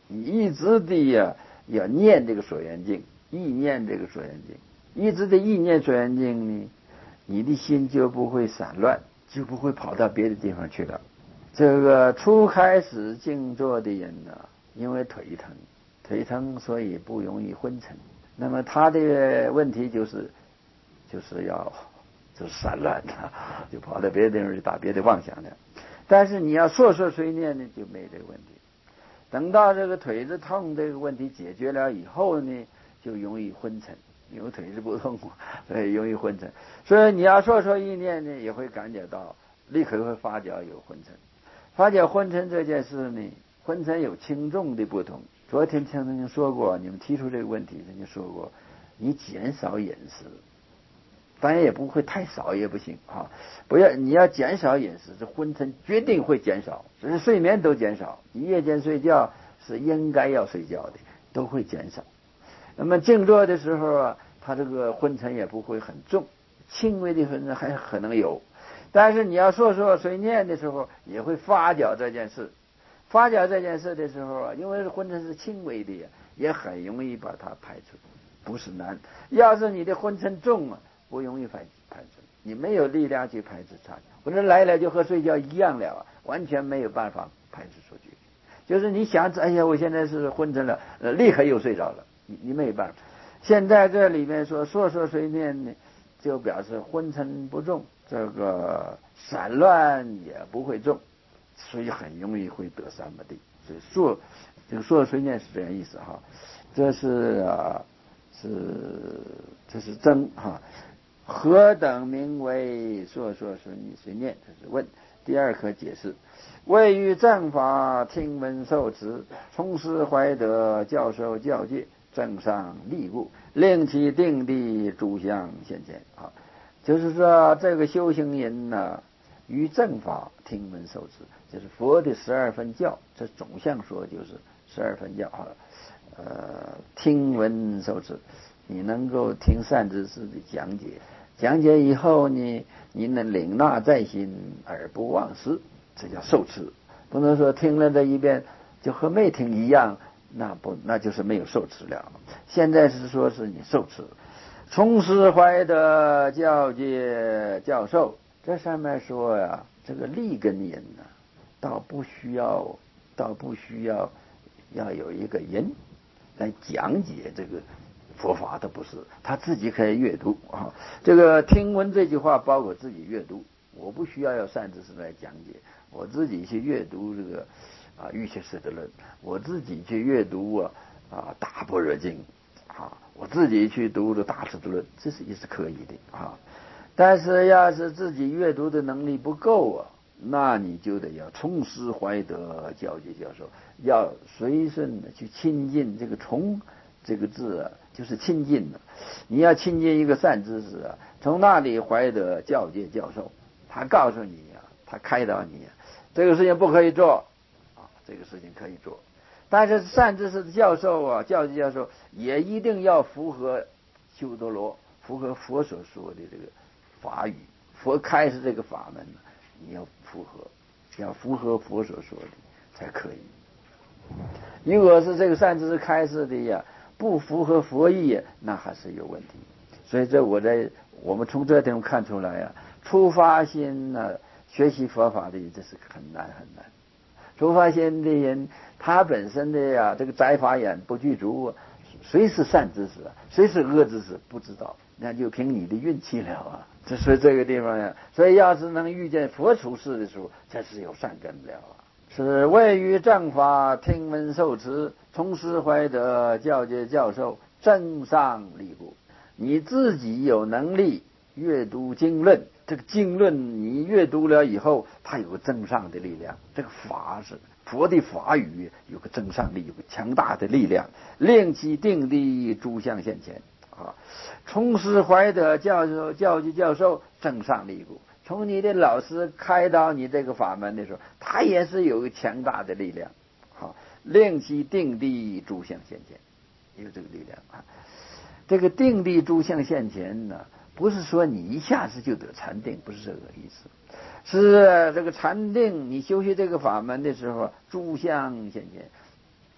你一直的呀要念这个所缘境，意念这个所缘境，一直的意念所缘境呢，你的心就不会散乱，就不会跑到别的地方去了。这个初开始静坐的人呢，因为腿疼，腿疼所以不容易昏沉。那么他的问题就是，就是要就是散乱的，就跑到别的地方去打别的妄想的。但是你要烁烁随念呢，就没这个问题。等到这个腿子痛这个问题解决了以后呢，就容易昏沉，因为腿子不痛，所以容易昏沉。所以你要说说意念呢，也会感觉到，立刻会发觉有昏沉。发觉昏沉这件事呢，昏沉有轻重的不同。昨天曾经说过，你们提出这个问题，曾经说过，你减少饮食，当然也不会太少也不行啊，不要你要减少饮食，这昏沉决定会减少，只是睡眠都减少。你夜间睡觉是应该要睡觉的，都会减少。那么静坐的时候啊，它这个昏沉也不会很重，轻微的昏沉还可能有，但是你要说说随念的时候，也会发觉这件事。发觉这件事的时候啊，因为昏沉是轻微的，也很容易把它排除，不是难。要是你的昏沉重啊，不容易排排除，你没有力量去排斥它，或者来了就和睡觉一样了，完全没有办法排斥出去。就是你想，哎呀，我现在是昏沉了，呃，立刻又睡着了，你你没有办法。现在这里面说说说随念呢，就表示昏沉不重，这个散乱也不会重，所以很容易会得三摩地。所以说这个说随念是这样意思哈，这是啊是这是真哈。何等名为说说随随念？这是问。第二课解释，位于正法听闻受持，从师怀德教授教诫，正上立故，令其定地诸相现前啊。就是说这个修行人呢，于正法听闻受持，就是佛的十二分教，这总相说就是十二分教啊。呃，听闻受持，你能够听善知识的讲解，讲解以后呢，你能领纳在心而不忘失，这叫受持。不能说听了这一遍就和没听一样，那不那就是没有受持了。现在是说是你受持，从师怀德教诫教授，这上面说呀，这个立根人呢，倒不需要，倒不需要要有一个人来讲解这个佛法，的不是他自己可以阅读啊。这个听闻这句话包括自己阅读，我不需要有善知识来讲解，我自己去阅读这个啊瑜伽师的论，我自己去阅读啊啊大般若经啊，我自己去读这大师的论，这是也是可以的啊。但是要是自己阅读的能力不够啊，那你就得要从师怀德教诫教授，要随顺的去亲近。这个从这个字啊，就是亲近的。你要亲近一个善知识啊，从那里怀德教诫教授，他告诉你啊，他开导你啊，这个事情不可以做啊，这个事情可以做。但是善知识的教授啊，教诫教授也一定要符合修多罗，符合佛所说的这个法语，佛开示这个法门，你要符合，要符合佛所说的才可以。如果是这个善知识开示的呀，不符合佛意，那还是有问题。所以这我在我们从这地方看出来呀，出发心呢、啊，学习佛法的这是很难很难。出发心的人，他本身的呀，这个摘法眼不具足，谁是善知识啊，谁是恶知识不知道，那就凭你的运气了啊。这所以这个地方呀，所以要是能遇见佛出世的时候，这是有善根了啊。是位于正法听闻受持，从师怀德教诫教授，正上立故。你自己有能力阅读经论，这个经论你阅读了以后，它有个增上的力量。这个法是佛的法语，有个增上力，有个强大的力量，令其定地诸相现前啊。从师怀德教授教诫教授，正上立故。从你的老师开导你这个法门的时候，他也是有个强大的力量，好，令其定地诸相现前，有这个力量啊。这个定地诸相现前呢，不是说你一下子就得禅定，不是这个意思，是这个禅定，你修习这个法门的时候，诸相现前，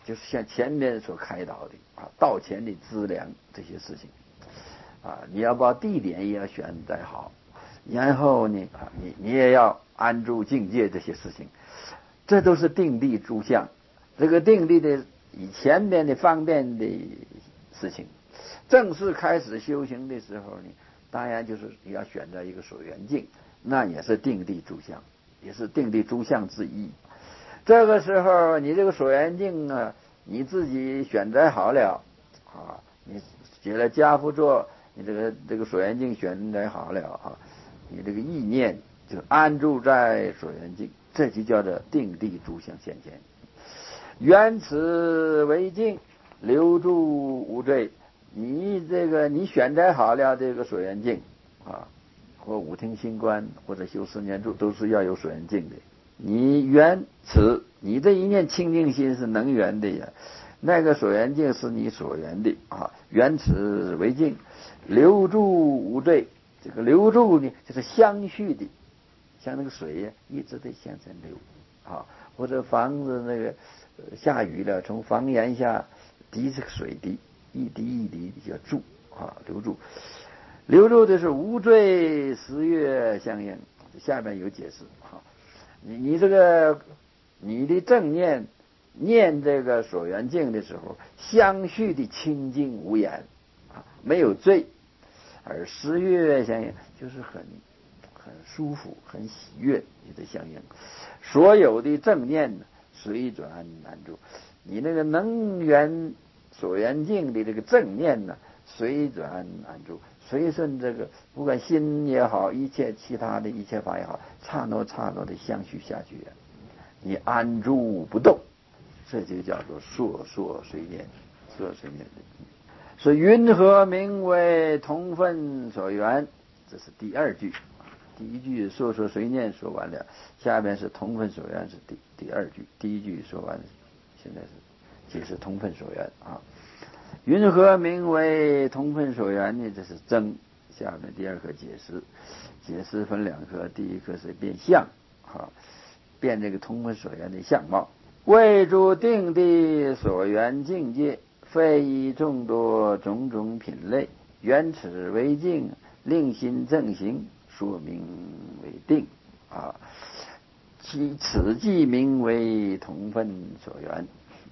就是像前面所开导的啊，道前的资粮这些事情啊，你要把地点也要选择好，然后呢啊，你你也要安住境界这些事情，这都是定力诸相。这个定力的以前面的方便的事情，正式开始修行的时候呢，当然就是要选择一个所缘境，那也是定力诸相，也是定力诸相之一。这个时候你这个所缘境啊，你自己选择好了啊，你写了家父作，你这个这个所缘境选择好了啊，你这个意念就安住在所缘境，这就叫做定力诸相现前。缘此为境，留住无罪。你这个你选择好了这个所缘境啊，或五听心观，或者修十年住，都是要有所缘境的。你缘此，你这一念清净心是能缘的呀，那个所缘境是你所缘的啊。缘此为境，留住无罪。这个留住呢，就是相续的，像那个水呀，一直在向前流啊，或者房子那个下雨了，从房檐下滴这个水滴，一滴一滴叫注啊，留住。留住的是无罪十月相应，下面有解释啊。你你这个你的正念念这个所缘境的时候，相续的清净无染啊，没有罪，而十月相应就是很很舒服、很喜悦的相应。所有的正念随转安住，你那个能缘所缘境的这个正念呢，随转安住，随顺这个不管心也好，一切其他的一切法也好，刹那刹那的相续下去，你安住不动，这就叫做烁烁随念，烁随念。是云何名为同分所缘？这是第二句。第一句烁烁随念说完了，下面是同分所缘，是第第二句。第一句说完了，现在是解释同分所缘啊。云何名为同分所缘呢？这是真。下面第二课解释，解释分两课，第一课是变相啊，变这个同分所缘的相貌。为诸定地所缘境界，非以众多种种品类，缘此为境，令心正行，说明为定啊。其此即名为同分所缘。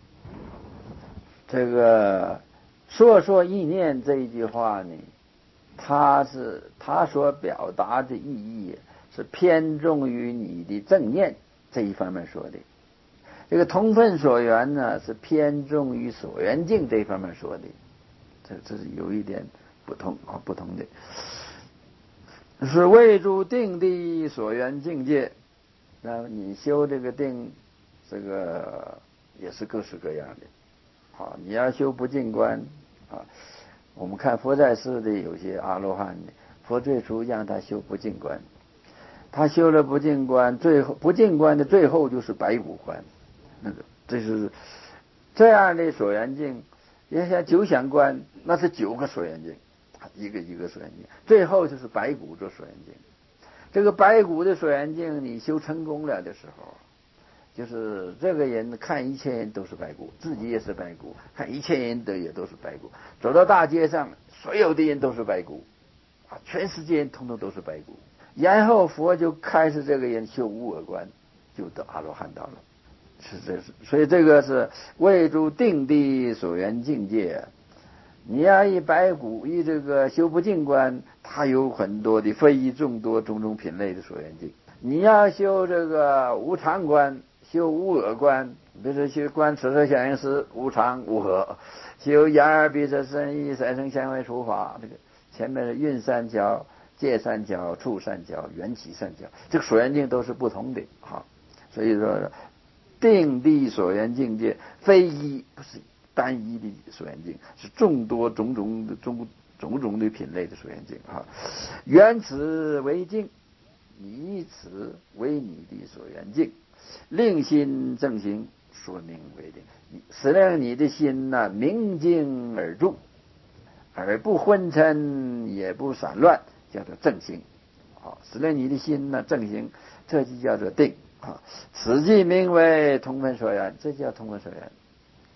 这个烁烁意念这一句话呢，它是它所表达的意义是偏重于你的正念这一方面说的。这个同分所缘呢，是偏重于所缘境这一方面说的，这这是有一点不同啊，不同的。是为诸定的所缘境界，那你修这个定，这个也是各式各样的。好，你要修不净观啊，我们看佛在世的有些阿罗汉的，佛最初让他修不净观，他修了不净观，最后不净观的最后就是白骨观。那个这是这样的所缘境，也像九想观，那是九个所缘境，一个一个所缘境，最后就是白骨做所缘境。这个白骨的所缘境，你修成功了的时候，就是这个人看一切人都是白骨，自己也是白骨，看一切人都也都是白骨，走到大街上，所有的人都是白骨，啊，全世界人统统都是白骨。然后佛就开始这个人修无我观，就得阿罗汉道了。是这是，所以这个是为诸定地所缘境界。你要一白骨，一这个修不净观，它有很多的非一众多种种品类的所缘境。你要修这个无常观，修无我观，比如说修观此色相应时无常无我，修眼耳鼻舌身意三生相位处法，这个前面的运三角、界三角、处三角、缘起三角，这个所缘境都是不同的哈。所以说定地所缘境界非一，不是单一的所缘境，是众多种种的种种种的品类的所缘境哈。缘此为境，你以此为你的所缘境，令心正行，说明为定，使令你的心呢、啊、明净而住，而不昏沉也不散乱，叫做正行。好，使令你的心呢、啊、正行，这就叫做定啊。此即名为同分所缘，这叫同分所缘。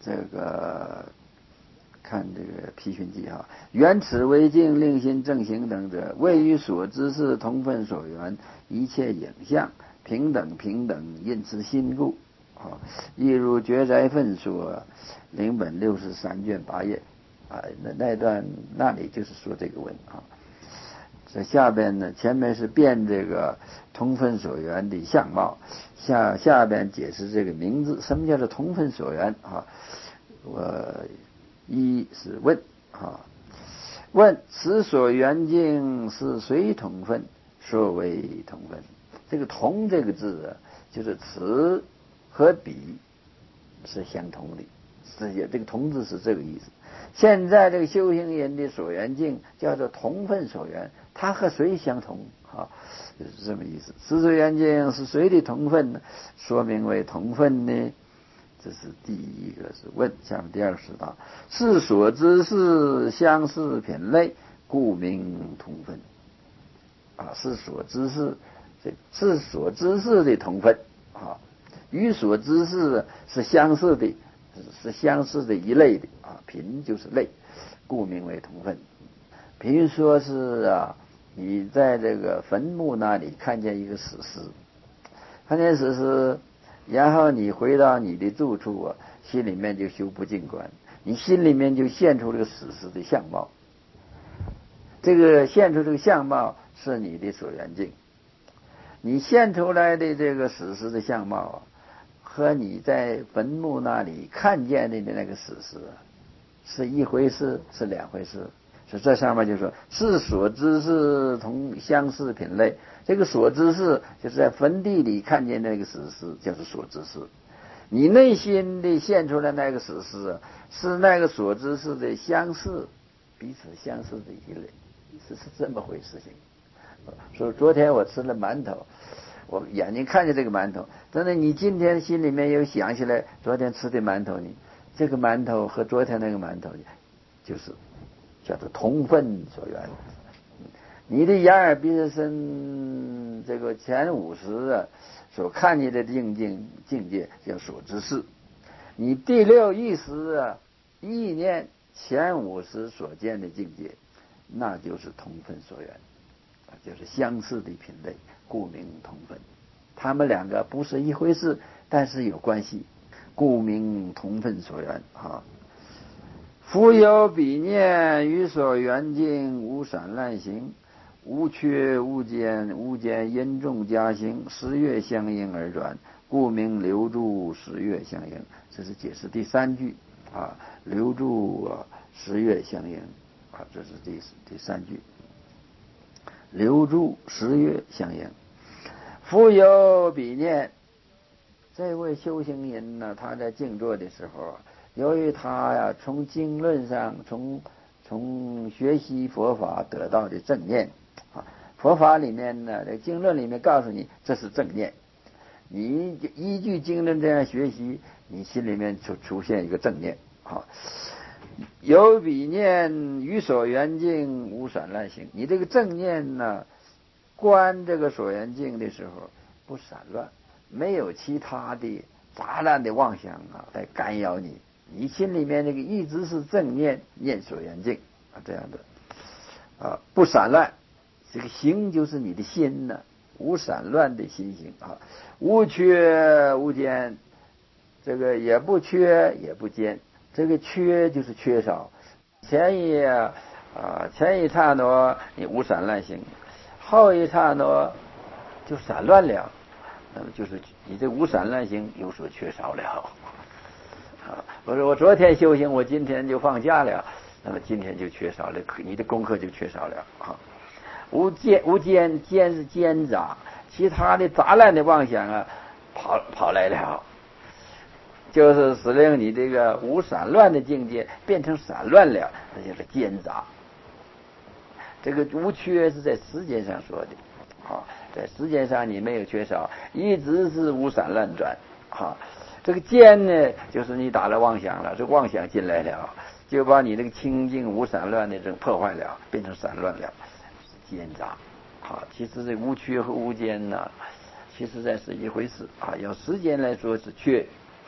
这个看这个批训记啊，缘此为境，令心正行等者，谓于所知是同分所缘，一切影像平等平等，因此心故。啊，亦如觉宅分说，零本六十三卷八页啊，那那段那里就是说这个文啊。这下边呢，前面是辨这个同分所缘的相貌，下下边解释这个名字，什么叫做同分所缘啊？我一是问啊，问此所缘境是谁同分？说为同分。这个同这个字啊，就是此和彼是相同的，是这个同字是这个意思。现在这个修行人的所缘境叫做同分所缘，它和谁相同啊？就是这么意思。此所缘境是谁的同分呢？说明为同分呢？这是第一个是问，下面第二个是答。是所知是相似品类，故名同分。啊，是所知是这是所知是的同分啊，与所知是是相似的，是相似的一类的啊。品就是类，故名为同分。比如说是啊，你在这个坟墓那里看见一个死尸，看见死尸。然后你回到你的住处啊，心里面就修不净观，你心里面就现出这个死尸的相貌。这个现出这个相貌是你的所缘境，你现出来的这个死尸的相貌啊，和你在坟墓那里看见的那个死尸啊，是一回事，是两回事。所以这上面就说是所知是同相似品类，这个所知是就是在坟地里看见那个死尸，就是所知是。你内心的现出来那个死尸啊，是那个所知是的相似，彼此相似的一类，是是这么回事情。所以昨天我吃了馒头，我眼睛看见这个馒头，但是你今天心里面又想起来昨天吃的馒头呢，这个馒头和昨天那个馒头就是叫做同分所缘。你的眼耳鼻舌身这个前五十啊，所看见的境境境界叫所知识。你第六意识啊，意念前五十所见的境界，那就是同分所缘，就是相似的品类，故名同分。他们两个不是一回事，但是有关系，故名同分所缘啊。夫有彼念，于所缘境无散乱行，无缺无间，无间因众加行，十月相应而转，故名留住十月相应。这是解释第三句啊，留住啊十月相应啊，这是第第三句，留住十月相应。夫有彼念，这位修行人呢，他在静坐的时候，由于他呀从经论上从从学习佛法得到的正念啊，佛法里面呢，这经论里面告诉你这是正念，你依据经论这样学习，你心里面就出现一个正念啊。有彼念，于所缘境无散乱行，你这个正念呢，观这个所缘境的时候不散乱，没有其他的杂乱的妄想啊来干扰你，你心里面那个一直是正念，念所缘境啊，这样的啊，不散乱。这个行就是你的心呢、啊，无散乱的心行啊，无缺无间，这个也不缺也不间，这个缺就是缺少。前一啊前一刹那你无散乱行，后一刹那就散乱了，那么就是你这无散乱行有所缺少了啊。我说我昨天修行，我今天就放假了，那么今天就缺少了，你的功课就缺少了啊。无间无间间是间杂，其他的杂乱的妄想啊跑跑来了，就是使令你这个无散乱的境界变成散乱了，那就是间杂。这个无缺是在时间上说的啊，在时间上你没有缺少，一直是无散乱转啊。这个间呢，就是你打了妄想了，这妄想进来了，就把你这个清净无散乱的这个破坏了，变成散乱了。间杂啊，其实这无缺和无间呢，其实在是一回事啊。要时间来说是缺，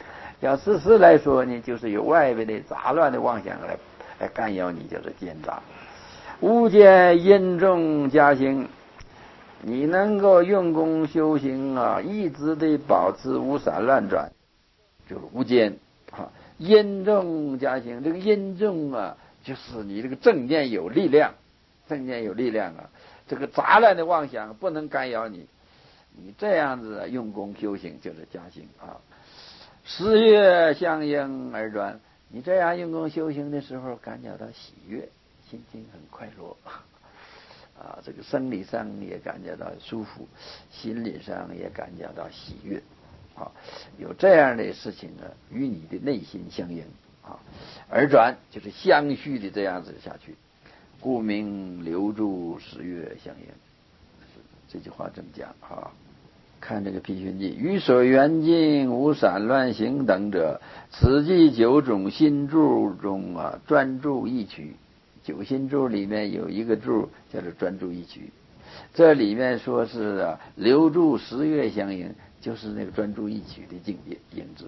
要事实来说呢，就是有外边的杂乱的妄想来来干扰你，就是奸杂。无间因重加行，你能够用功修行啊，一直的保持无散乱转，就是无间啊。因重加行，这个因重啊，就是你这个正念有力量，正念有力量啊，这个杂乱的妄想不能干扰你，你这样子用功修行就是加行啊。十月相应而转，你这样用功修行的时候，感觉到喜悦，心情很快乐啊，这个生理上也感觉到舒服，心理上也感觉到喜悦啊。有这样的事情呢，与你的内心相应啊，而转就是相续的这样子下去，故名留住十月相应。这句话这么讲啊。看这个批训记，于所缘境无散乱行等者，此即九种心住中啊，专注一取。九心住里面有一个住叫做专注一取，这里面说是啊，留住十月相应，就是那个专注一取的境界影子。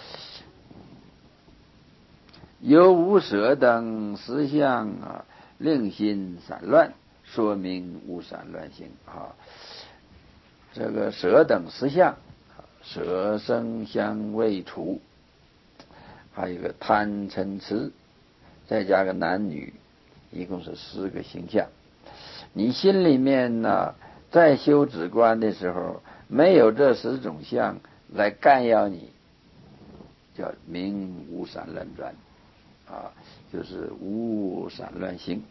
有无舍等十相啊，令心散乱，说明无散乱行啊。这个舍等十相，舍声香味触，还有一个贪嗔痴，再加个男女，一共是十个形象。你心里面呢，在修止观的时候，没有这十种相来干扰你，叫名无散乱转啊，就是无散乱行。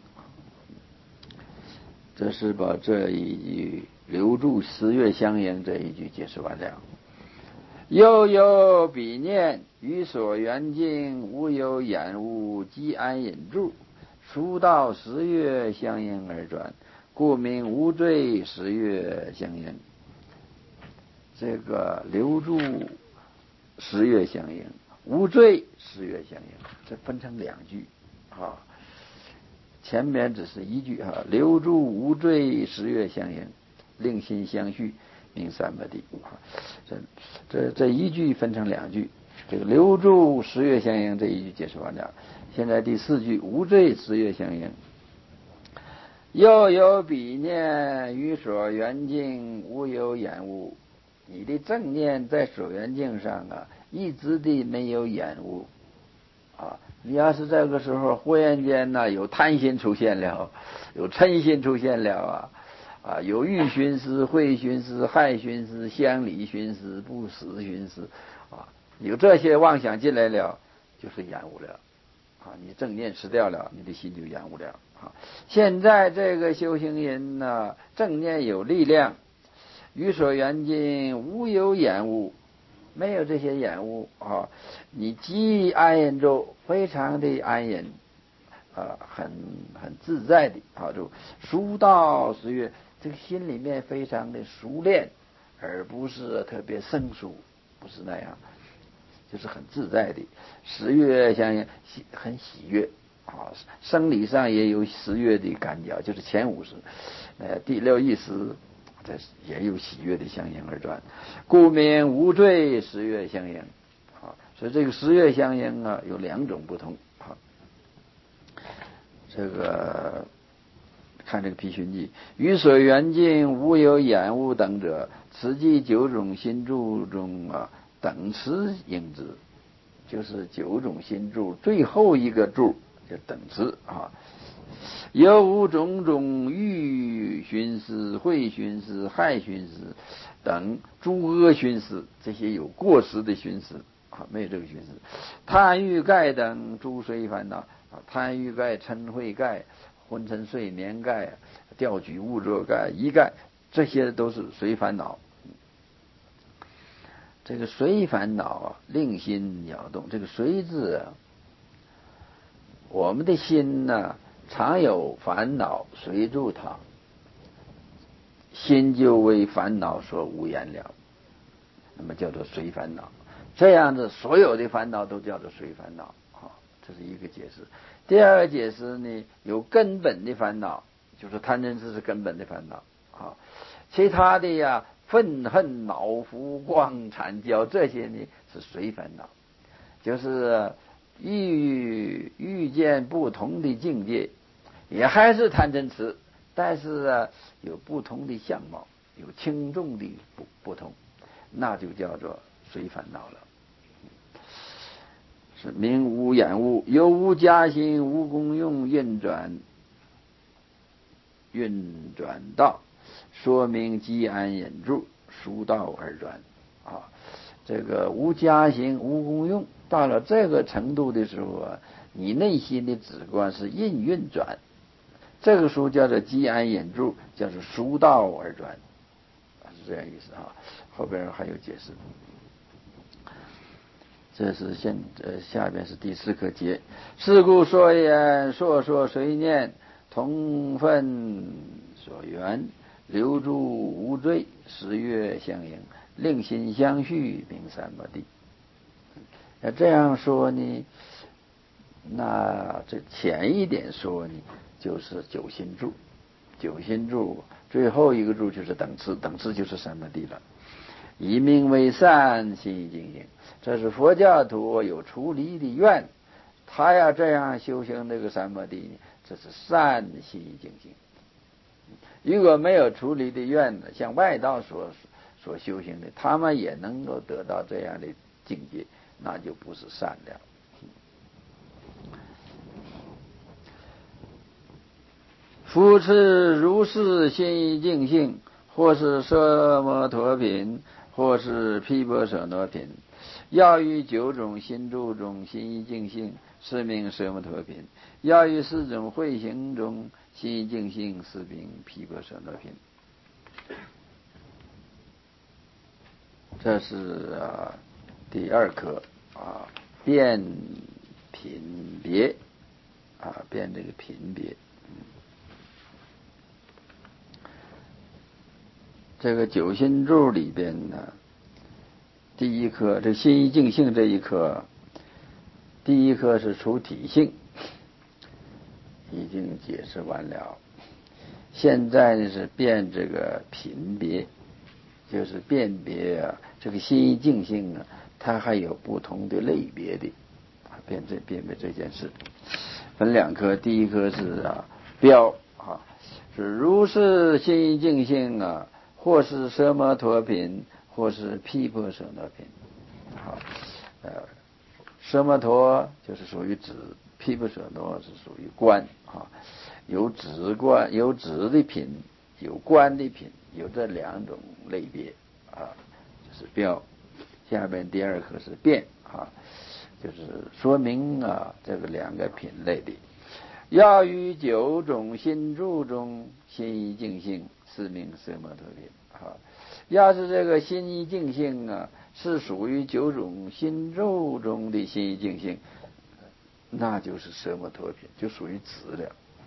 这是把这一句留住十月相应这一句解释完了。又有彼念，于所缘境无有眼物，即安隐住，殊到十月相应而转，故名无罪十月相应。这个留住十月相应，无罪十月相应，这分成两句啊。前面只是一句哈，留住无罪十月相应，令心相续，名三摩地。这这这一句分成两句，这个留住十月相应这一句解释完了。现在第四句无罪十月相应，又有彼念，于所缘境无有眼物。你的正念在所缘境上啊，一直的没有眼物啊。你要是这个时候忽然间呢，有贪心出现了，有嗔心出现了啊，啊，有欲寻思、会寻思、害寻思、相离寻思、不实寻思啊，有这些妄想进来了，就是厌恶了啊，你正念失掉了，你的心就厌恶了啊。现在这个修行人呢，正念有力量，于所缘境无有眼物。没有这些眼物啊，你极安隐住，非常的安隐啊，很很自在的啊，就熟到十月，这个心里面非常的熟练，而不是特别生疏，不是那样，就是很自在的。十月相应很喜悦啊，生理上也有十月的感觉，就是前五十，呃，第六意识。这也有喜悦的相应而转，故名无罪十月相应啊。所以这个十月相应啊，有两种不同啊。这个看这个批训记，于所缘境无有眼物等者，此即九种心住中啊，等持应之，就是九种心住最后一个住叫等持啊。有无种种欲寻思、会寻思、害寻思等诸恶寻思，这些有过失的寻思啊，没有这个寻思。贪欲盖等诸随烦恼啊，贪欲盖、嗔恚盖、昏沉睡眠盖、调举物作盖、疑盖，这些都是随烦恼。这个随烦恼啊，令心摇动。这个随字啊，我们的心呢、啊，常有烦恼随住它，心就为烦恼所无言了，那么叫做随烦恼。这样子，所有的烦恼都叫做随烦恼啊，这是一个解释。第二个解释呢，有根本的烦恼，就是贪嗔痴是根本的烦恼啊，其他的呀，愤恨、恼、烦、妄、惨、骄这些呢是随烦恼。 就是遇遇见不同的境界，也还是贪嗔痴，但是啊有不同的相貌，有轻重的不不同，那就叫做随烦恼了。是名无眼物，有无加心，无功用，运转运转道，说明积安忍住，书道而转啊。这个无加行无功用，到了这个程度的时候啊，你内心的止观是应运转，这个书叫做积安忍住，叫做书道而转，是这样意思啊。后边还有解释。这是现呃下边是第四课节，是故说言，说说随念，同分所缘，留住无罪，十月相迎，令心相续，名三摩地。要这样说呢，那这浅一点说呢，就是九心住，九心住最后一个住就是等次，等次就是三摩地了。以名为善，心意净行。这是佛教徒有出离的愿，他要这样修行这个三摩地呢，这是善心意净行。如果没有出离的愿呢，像外道所所修行的，他们也能够得到这样的境界，那就不是善了。夫持如是心意净性，或是奢摩陀品，或是毗婆舍那品，要于九种心住中心意净性，是名奢摩陀品；要于四种慧行中心意净性，是名毗婆舍那品。这是啊第二课啊，辨品别啊，辨这个品别。这个九心住里边呢，第一课这心意净性这一课，第一课是出体性，已经解释完了。现在呢是辨这个品别，就是辨别啊，这个心意净性啊，它还有不同的类别的啊，辨这辨别这件事，分两科。第一科是啊标啊，是如是心意净性啊，或是奢摩陀品，或是毗婆舍那品。好，呃，奢摩陀就是属于止，毗婆舍那是属于观啊。有止观，有止的品，有观的品，有这两种类别啊，就是标。下边第二课是辨啊，就是说明啊这个两个品类的。要于九种心住中心意净性，是名奢摩陀品啊。要是这个心意净性啊，是属于九种心住中的心意净性，那就是奢摩陀品，就属于止了。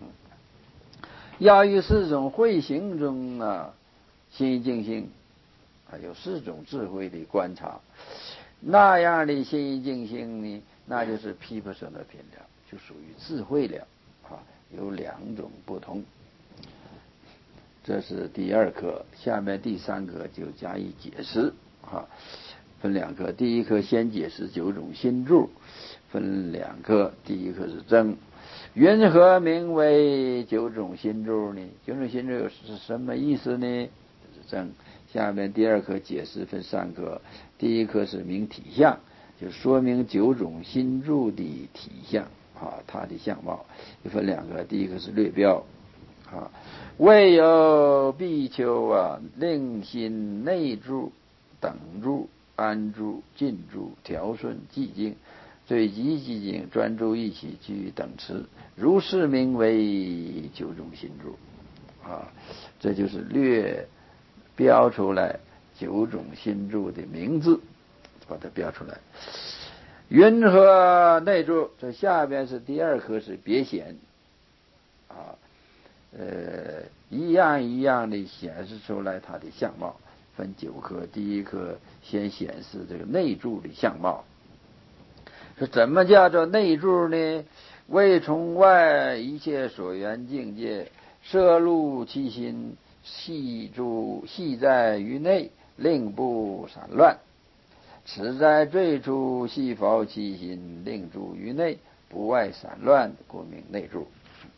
要于四种慧行中啊，心意净性啊，有四种智慧的观察，那样的心意净性呢，那就是毗婆舍那品了，就属于智慧了啊，有两种不同。这是第二课，下面第三课就加以解释啊，分两课。第一课先解释九种心住，分两课。第一课是增，云何名为九种心住呢？九种心住是什么意思呢？这是增。下面第二课解释分三课，第一课是明体相，就说明九种心住的体相啊，它的相貌。又分两个，第一个是略标啊，未有比丘啊，令心内住、等住、安住、静住、调顺、寂静、最极寂静、专注一起居于等持，如是名为九种心住啊。这就是略标出来九种心住的名字，把它标出来。云何内住？这下边是第二课是别显啊。呃，一样一样的显示出来它的相貌，分九科。第一科先显示这个内住的相貌，是怎么叫做内住呢？为从外一切所缘境界，摄入其心，系住系在于内，令不散乱。 此在最初细胞其心，令诸于内，不外散乱，故名内住。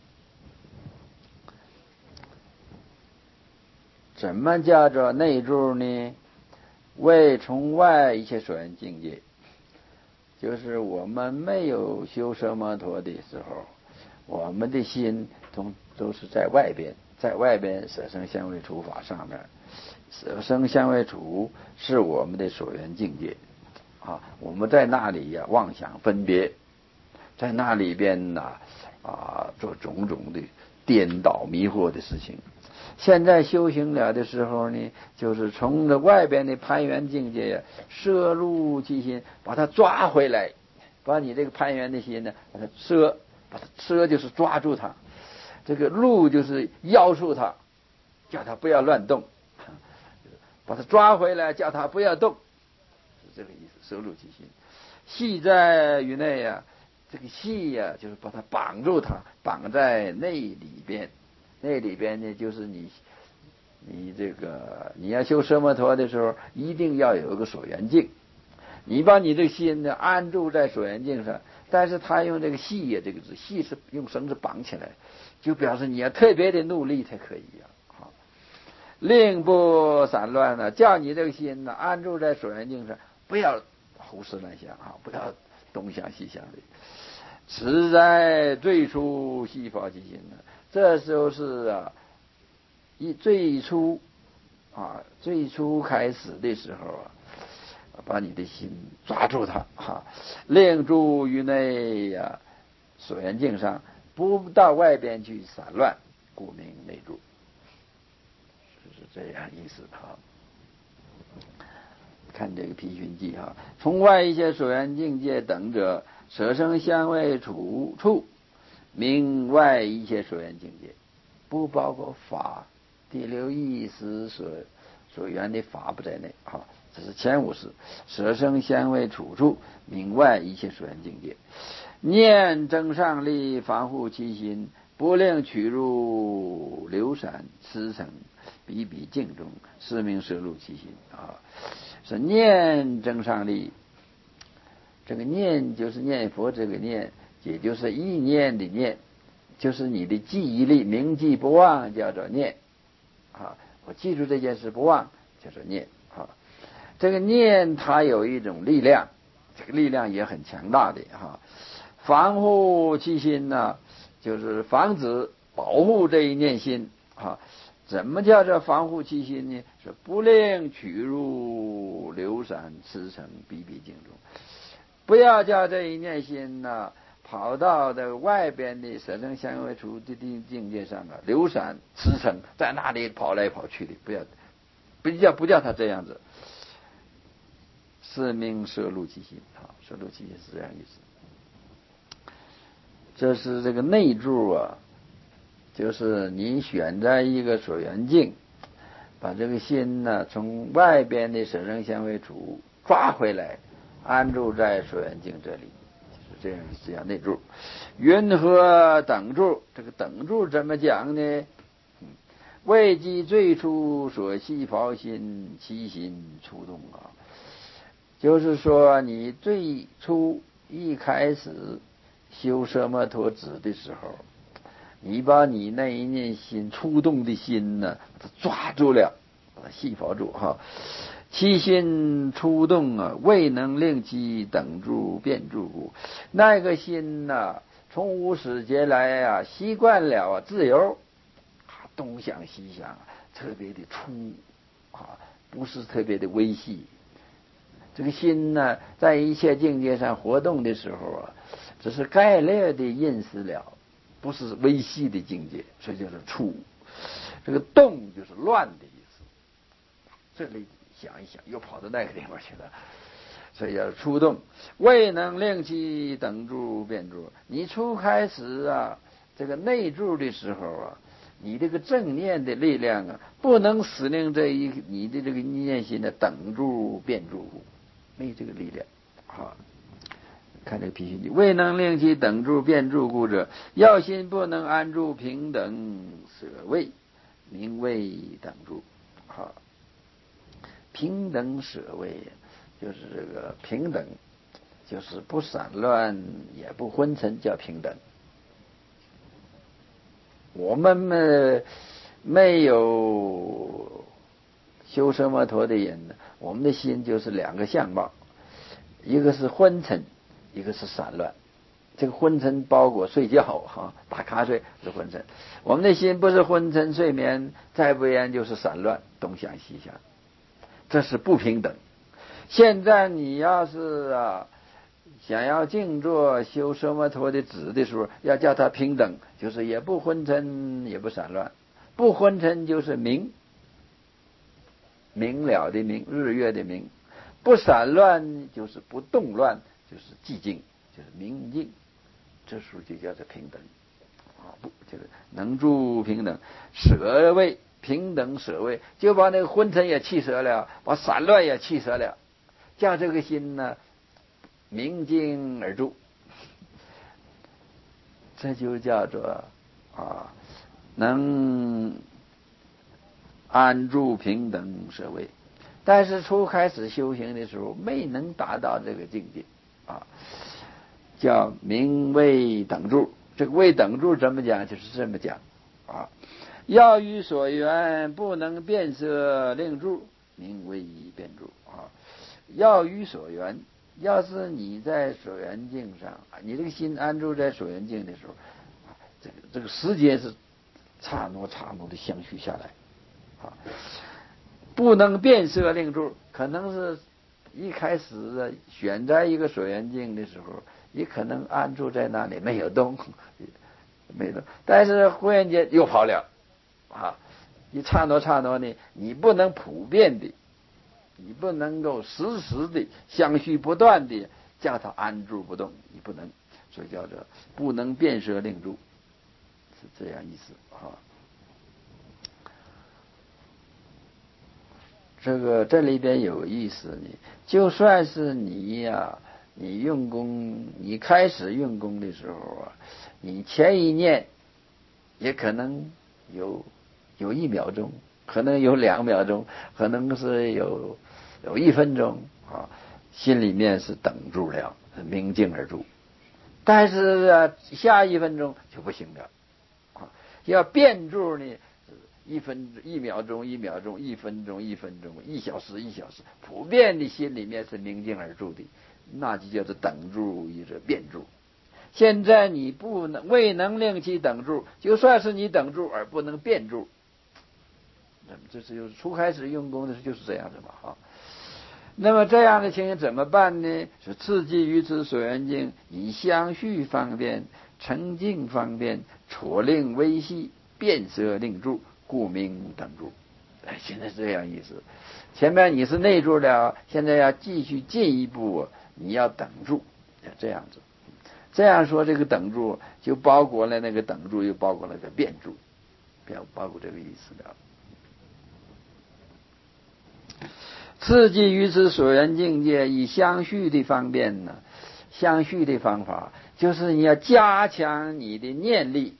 怎么叫做内住呢？为从外一切所缘境界，就是我们没有修奢摩陀的时候，我们的心都都是在外边，在外边舍生相位处法上面，舍生相位处是我们的所缘境界啊，我们在那里呀、啊、妄想分别，在那里边呢 啊, 啊做种种的颠倒迷惑的事情。现在修行了的时候呢，就是从这外边的攀缘境界呀，摄入其心，把它抓回来，把你这个攀缘的心呢，把它摄，把它摄就是抓住它，这个入就是要束它，叫它不要乱动，把它抓回来，叫它不要动，是这个意思。摄入其心，系在于内呀、啊，这个系呀、啊，就是把它绑住它，绑在内里边。那里边呢，就是你，你这个你要修奢摩陀的时候，一定要有一个所缘境。你把你这个心呢安住在所缘境上，但是他用这个系呀这个字，系是用绳子绑起来，就表示你要特别的努力才可以呀、啊。好，令不散乱呢，叫你这个心呢安住在所缘境上，不要胡思乱想啊，不要东想西想的。此在最初细胞其心呢。这时候是啊，一最初啊，最初开始的时候啊，把你的心抓住它哈，令住于内呀、啊，所缘境上，不到外边去散乱，故名内住，是这样意思哈。看这个毗熏记哈，从外一切所缘境界等者，舍生相位处处。名外一切所缘境界，不包括法，第六意识所所缘的法不在内啊，这是前五识。舍生相位处处，名外一切所缘境界。念增上力，防护其心，不令取入流散驰骋，比比境中，是名摄入其心啊。是念增上力，这个念就是念佛这个念。也就是意念的念，就是你的记忆力铭记不忘，叫做念啊。我记住这件事不忘，叫做念啊。这个念它有一种力量，这个力量也很强大的哈、啊。防护其心呢，就是防止保护这一念心啊。怎么叫做防护其心呢？是不令取入流散驰骋，比比境中，不要叫这一念心呢。跑到的外边的舍生相位处的境界上啊，流散驰骋，在那里跑来跑去的，不要，不叫不叫他这样子。是名摄入其心啊，摄入其心是这样意思。这是这个内住啊，就是你选在一个所缘境，把这个心呢从外边的舍生相位处抓回来，安住在所缘境这里。这样这样内住，云何等住？这个等住怎么讲呢？嗯，未即最初所系袍心，其心出动啊。就是说，你最初一开始修奢摩陀止的时候，你把你那一念心出动的心呢，抓住了，把它系袍住哈。其心出动啊，未能令其等住变住故。那个心呐、啊，从无始劫来啊，习惯了啊自由，东想西想，特别的粗啊，不是特别的微细。这个心呢，在一切境界上活动的时候啊，只是概略的认识了，不是微细的境界，所以叫做粗。这个动就是乱的意思，这里想一想，又跑到那个地方去了，所以要出动，未能令其等住变住。你初开始啊，这个内住的时候啊，你这个正念的力量啊，不能使令这一你的这个念心的等住变住，没有这个力量啊。看这个脾气，未能令其等住变住故者，要心不能安住平等舍位，名为等住。好，平等舍位， 就是这个平等，就是不散乱也不昏沉，叫平等。我们没没有修奢摩陀的人呢，我们的心就是两个相貌，一个是昏沉，一个是散乱。这个昏沉包括睡觉哈，打瞌睡是昏沉。我们的心不是昏沉睡眠，再不然就是散乱，东想西想，这是不平等。现在你要是啊想要静坐修奢摩陀的止的时候，要叫它平等，就是也不昏沉也不散乱。不昏沉就是明，明了的明，日月的明；不散乱就是不动乱，就是寂静，就是明净。这时候就叫做平等啊，不，这个能住平等，舍位平等舍位，就把那个昏沉也弃舍了，把散乱也弃舍了，叫这个心呢明净而住，这就叫做啊能安住平等舍位。但是初开始修行的时候，没能达到这个境界啊。叫明位等住，这个位等住怎么讲？就是这么讲啊。要于所缘，不能变色令住，名为变住啊。要于所缘，要是你在所缘境上，你这个心安住在所缘境的时候，这个这个时间是刹那刹那的相续下来啊。不能变色令住，可能是一开始选在一个所缘境的时候，你可能安住在那里没有动，没动，但是忽然间又跑了啊！你刹那刹那呢，你不能普遍的，你不能够时时的相续不断的叫它安住不动，你不能，所以叫做不能变色令住，是这样意思啊。这个这里边有意思呢，就算是你呀、啊，你用功，你开始用功的时候啊，你前一念也可能有有一秒钟，可能有两秒钟，可能是有有一分钟啊，心里面是等住了，明镜而住，但是啊，下一分钟就不行了啊，要变住呢。一分一秒钟，一秒钟，一分钟，一分钟，一小时，一小时，普遍的心里面是明镜而住的，那就叫做等住或者变住。现在你不能未能令其等住，就算是你等住而不能变住，那么这是就是初开始用功的时候就是这样的嘛哈。那么这样的情形怎么办呢？是刺激于此所缘境，以相续方便，沉静方便，戳令微细，变色令住。故名等住，哎，现在是这样意思。前面你是内住了，现在要继续进一步，你要等住，要这样子。这样说，这个等住就包括了那个等住，又包括了个变住，表包括这个意思了。刺激于此所缘境界，以相续的方便呢，相续的方法就是你要加强你的念力。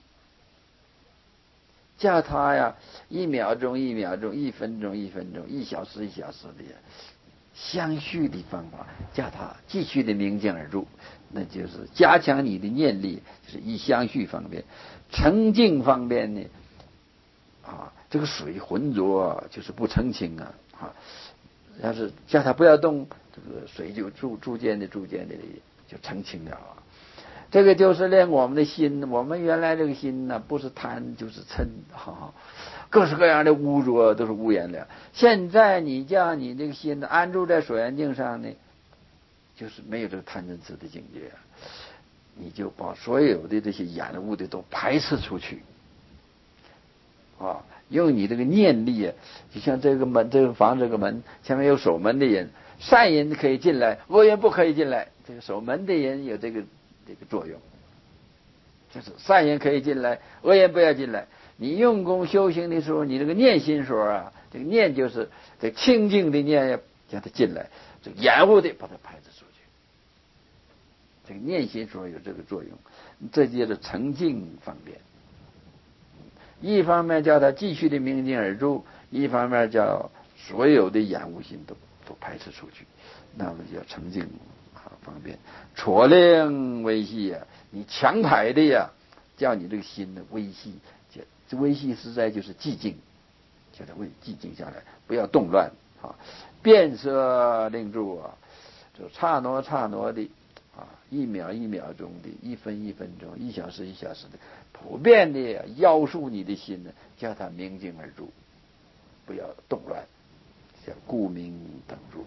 叫他呀，一秒钟一秒钟，一分钟一分钟，一小时一小时的相续的方法，叫他继续的明镜而住，那就是加强你的念力，就是以相续方面，澄净方面呢，啊，这个水浑浊就是不澄清啊，啊，要是叫他不要动，这个水就逐逐渐的逐渐的就澄清了啊。这个就是练我们的心，我们原来这个心呢，不是贪就是嗔，哈，各式各样的污浊都是污言了。现在你叫你这个心安住在所缘境上呢，就是没有这个贪嗔痴的境界，你就把所有的这些染污的都排斥出去，啊，用你这个念力啊，就像这个门，这个房这个门前面有守门的人，善人可以进来，恶人不可以进来。这个守门的人有这个。这个作用，就是善人可以进来，恶人不要进来。你用功修行的时候，你这个念心说啊，这个念就是这清净的念要让它进来，这个染污的把它排斥出去。这个念心说有这个作用，这就是澄净方便。一方面叫他继续的明镜而住，一方面叫所有的染污心都都排斥出去，那么叫澄净啊方便。戳令微细啊，你强排的呀，叫你这个心的微细，这微细实在就是寂静，叫它微寂静下来，不要动乱啊。变色令住啊，就刹那刹那的啊，一秒一秒钟的，一分一分钟，一小时一小时的，普遍的要束你的心呢，叫它明静而住，不要动乱，叫故明等住。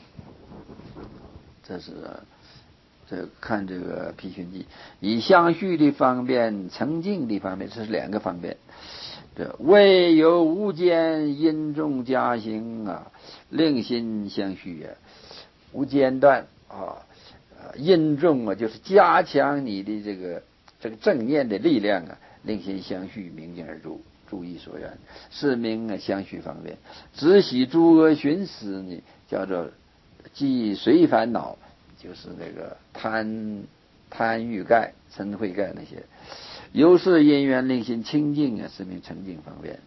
这是这看这个批训记，以相续的方便，澄净的方便，这是两个方便。这未有无间因重加行啊，令心相续啊，无间断啊，因重啊，就是加强你的这个这个正念的力量啊，令心相续，明镜而住，注意所缘，是名啊相续方便。只喜诸恶寻思呢，叫做即随烦恼，就是那个贪贪欲盖、嗔恚盖那些。由是因缘令心清净啊，是名澄净方便。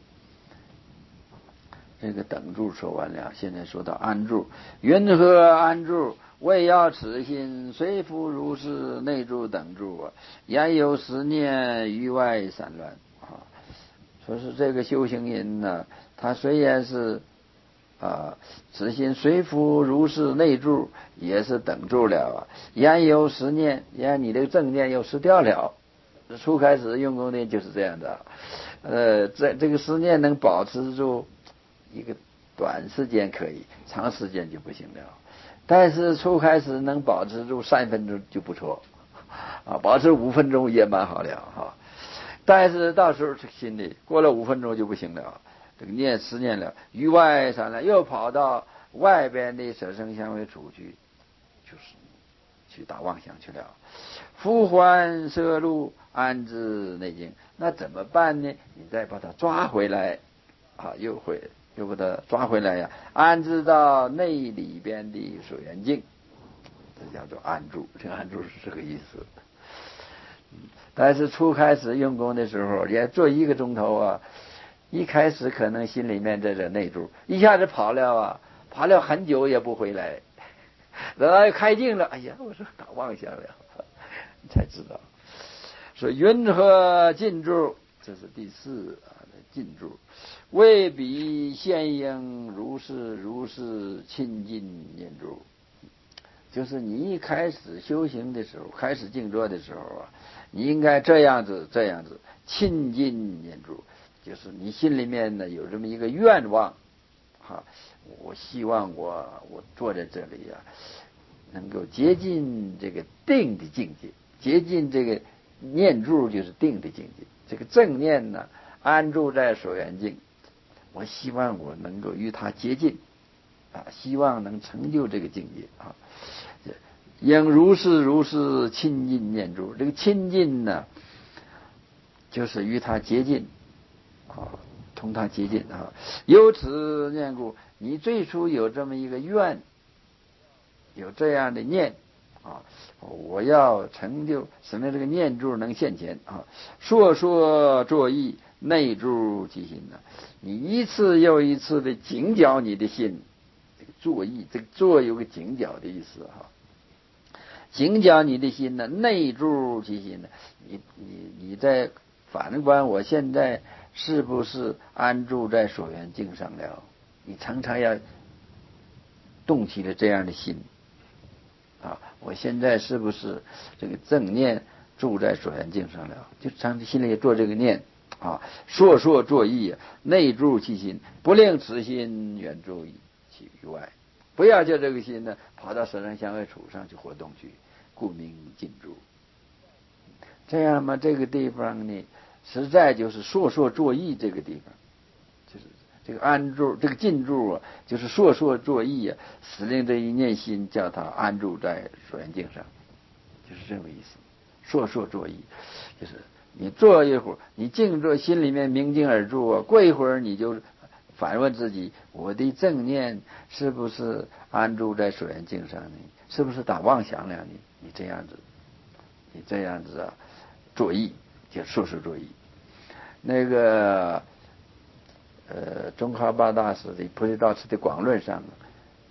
这个等住说完了，现在说到安住。云何安住？为要此心随复如是，内住等住，言有十念，于外散乱啊。说是这个修行人呢，他虽然是啊，此心随复如是，内住也是等住了啊。言有十念，言你的正念又失掉了。初开始用功的就是这样的，呃，这这个十念能保持住一个短时间可以，长时间就不行了。但是初开始能保持住三分钟就不错，啊，保持五分钟也蛮好了哈。但是到时候这心里过了五分钟就不行了，这个念十念了，于外散乱，又跑到外边的舍生香味处去，就是去打妄想去了。复还摄入安置内境，那怎么办呢？你再把它抓回来，啊，又回又把它抓回来呀，安置到内里边的所缘境，这叫做安住。这个安住是这个意思。但是初开始用功的时候，也做一个钟头啊，一开始可能心里面在这内住，一下子跑了啊，跑了很久也不回来，等到开静了，哎呀，我说打妄想了，你才知道。说云何尽住？这是第四啊，尽住。未彼现应如是如是亲近念住。就是你一开始修行的时候，开始静坐的时候啊，你应该这样子这样子亲近念住，就是你心里面呢有这么一个愿望，哈，我希望我我坐在这里呀、啊，能够接近这个定的境界，接近这个念住就是定的境界，这个正念呢安住在所缘境，我希望我能够与它接近，啊，希望能成就这个境界啊。应如是如是亲近念住，这个亲近呢，就是与他接近啊，同他接近啊。由此念故，你最初有这么一个愿，有这样的念啊，我要成就，使得这个念住能现前啊。说说作意，内住其心呢，你一次又一次的紧绞你的心，这个作意，这个作有个紧绞的意思哈。紧绞你的心呢，内住其心呢，你你你在反观我现在是不是安住在所缘境上了？你常常要动起了这样的心啊！我现在是不是这个正念住在所缘境上了？就常常心里做这个念啊，说说作意，内住其心，不令此心远住其于外。不要叫这个心呢跑到舍生香味处上去活动去，故名静住。这样嘛，这个地方呢，实在就是说说作意这个地方，就是这个安住，这个静住啊，就是说说作意啊，使令这一念心叫它安住在所缘境上，就是这个意思。说说作意，就是你坐一会儿，你静坐，心里面明镜而住啊，过一会儿你就反问自己，我的正念是不是安住在所缘境上呢？是不是打妄想了呢？你这样子，你这样子啊，作意就说说作意。那个呃，宗喀巴大师的《菩提道次第广论》上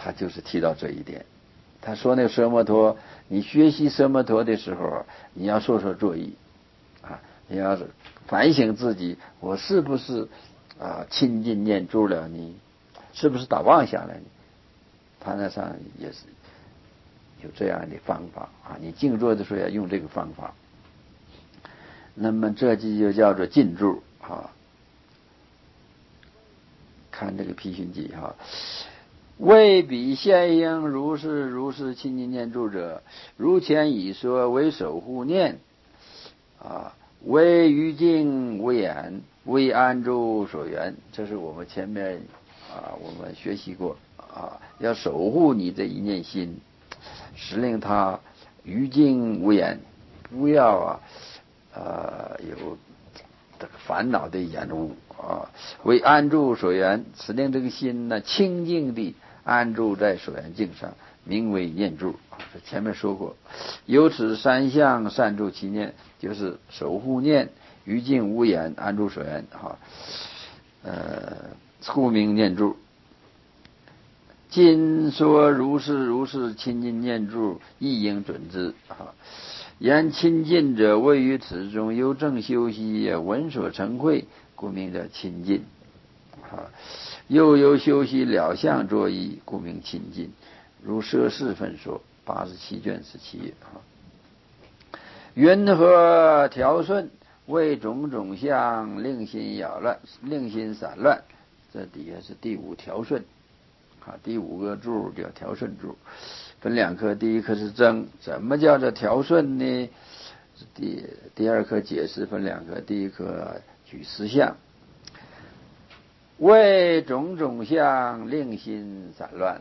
他就是提到这一点。他说那个奢摩陀，你学习奢摩陀的时候，你要说说作意啊，你要是反省自己，我是不是啊亲近念住了你，是不是打妄下来呢？他那上也是有这样的方法啊，你静坐的时候要用这个方法。那么这就叫做静住啊。看这个批训记哈，为彼现应如是如是亲近念住者，如前已说为守护念啊，为于境无眼，为安住所缘。这是我们前面啊我们学习过啊，要守护你这一念心，使令他于境无眼，不要啊呃有这个烦恼的眼污啊，为安住所缘，使令这个心呢清净地安住在所缘境上，名为念住。这前面说过，由此三项善住其念，就是守护念、于境无眼、安住所缘哈，呃，故名念住。今说如是如是亲近念住，亦应准之啊。言亲近者，位于此中，由正修习，闻所成慧，故名叫亲近。啊，又由修习了相作意，故名亲近。如摄事分说，八十七卷十七页。啊，云何调顺？为种种相，令心扰乱，令心散乱。这底下是第五调顺。啊，第五个柱叫调顺柱，分两科，第一科是增，怎么叫做调顺呢？第第二科解释分两科，第一科举十相，为种种相令心散乱，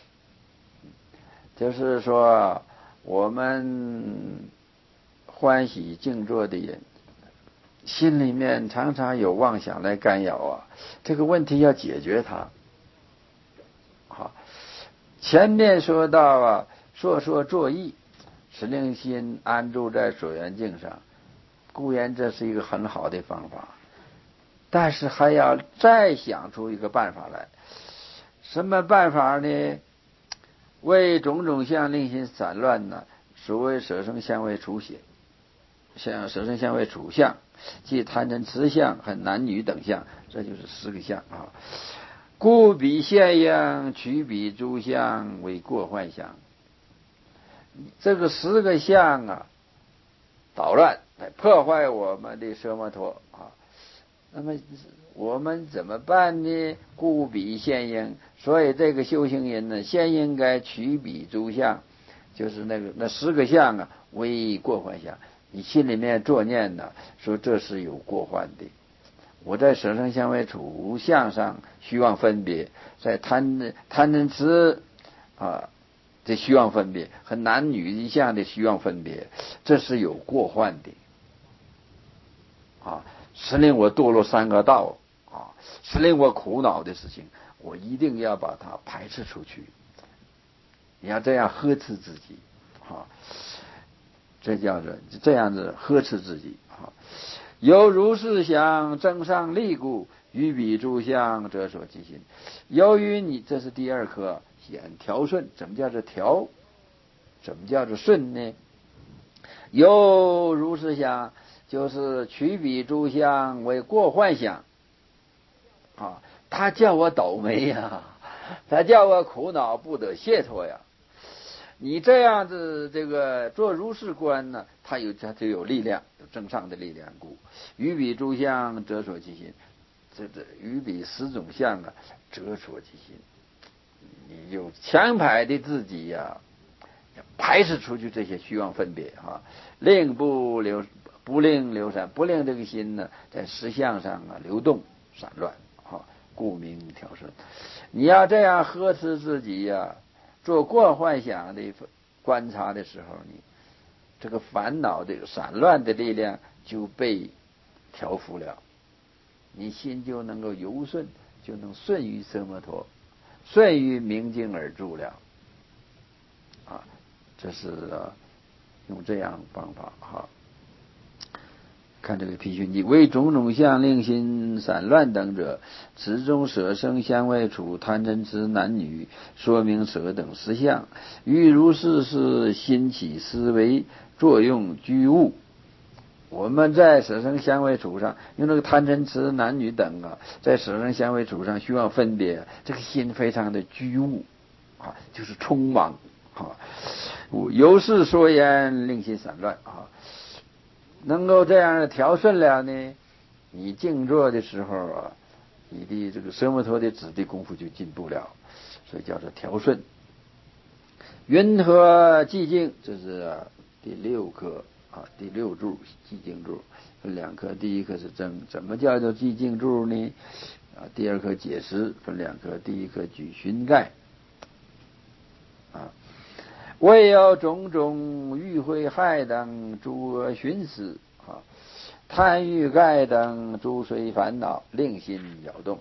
就是说我们欢喜静坐的人，心里面常常有妄想来干扰啊，这个问题要解决它。好，前面说到啊，说说作意，使令心安住在所缘境上，固然这是一个很好的方法，但是还要再想出一个办法来。什么办法呢？为种种相令心散乱呢？所谓舍生相为处显，像舍生相为处相，即贪嗔痴相和男女等相，这就是十个相啊。故彼现应取彼诸相为过患相，这个十个相啊，捣乱来破坏我们的奢摩陀啊。那么我们怎么办呢？故彼现应，所以这个修行人呢，先应该取彼诸相，就是那个那十个相啊为过患相。你心里面作念呢，说这是有过患的。我在舍生相为处相上虚妄分别，在贪贪嗔痴啊这虚妄分别和男女一相的虚妄分别，这是有过患的啊，是令我堕落三恶道啊，是令我苦恼的事情，我一定要把它排斥出去。你要这样呵斥自己啊，这叫做这样子呵斥自己啊。由如是想增上力故，于彼诸相者所即心。由于你这是第二科，显调顺。怎么叫做调？怎么叫做顺呢？由如是想，就是取彼诸相为过患想啊，他叫我倒霉呀，他叫我苦恼不得解脱呀。你这样子这个做如是观呢，他有他就有力量，有正上的力量故。于彼诸相者所即心，这这于彼十种相啊者所即心，你有强排的自己呀、啊，排斥出去这些虚妄分别啊，令不流不令流散，不令这个心呢在实相上啊流动散乱啊，故名调顺。你要这样呵斥自己呀、啊。做过幻想的观察的时候，你这个烦恼的散乱的力量就被调伏了，你心就能够游顺，就能顺于奢摩陀，顺于明镜而住了啊。这是、啊、用这样方法哈。 看这个批训记，为种种相令心散乱等者，此中舍生相位处贪嗔痴男女，说明舍等实相。欲如是是心起思维作用居物。我们在舍生相位处上，用这个贪嗔痴男女等啊，在舍生相位处上需要分别，这个心非常的居物啊，就是匆忙啊。由是说言，令心散乱啊。能够这样调顺了呢，你静坐的时候啊，你的这个奢摩陀的指的功夫就进步了，所以叫做调顺。云和寂静，这是第六课啊，第六柱寂静柱分两课，第一课是正，怎么叫做寂静柱呢？啊，第二课解释分两课，第一课举寻盖啊。未有种种欲毁害等诸恶寻思啊，贪欲盖等诸随烦恼，令心扰动。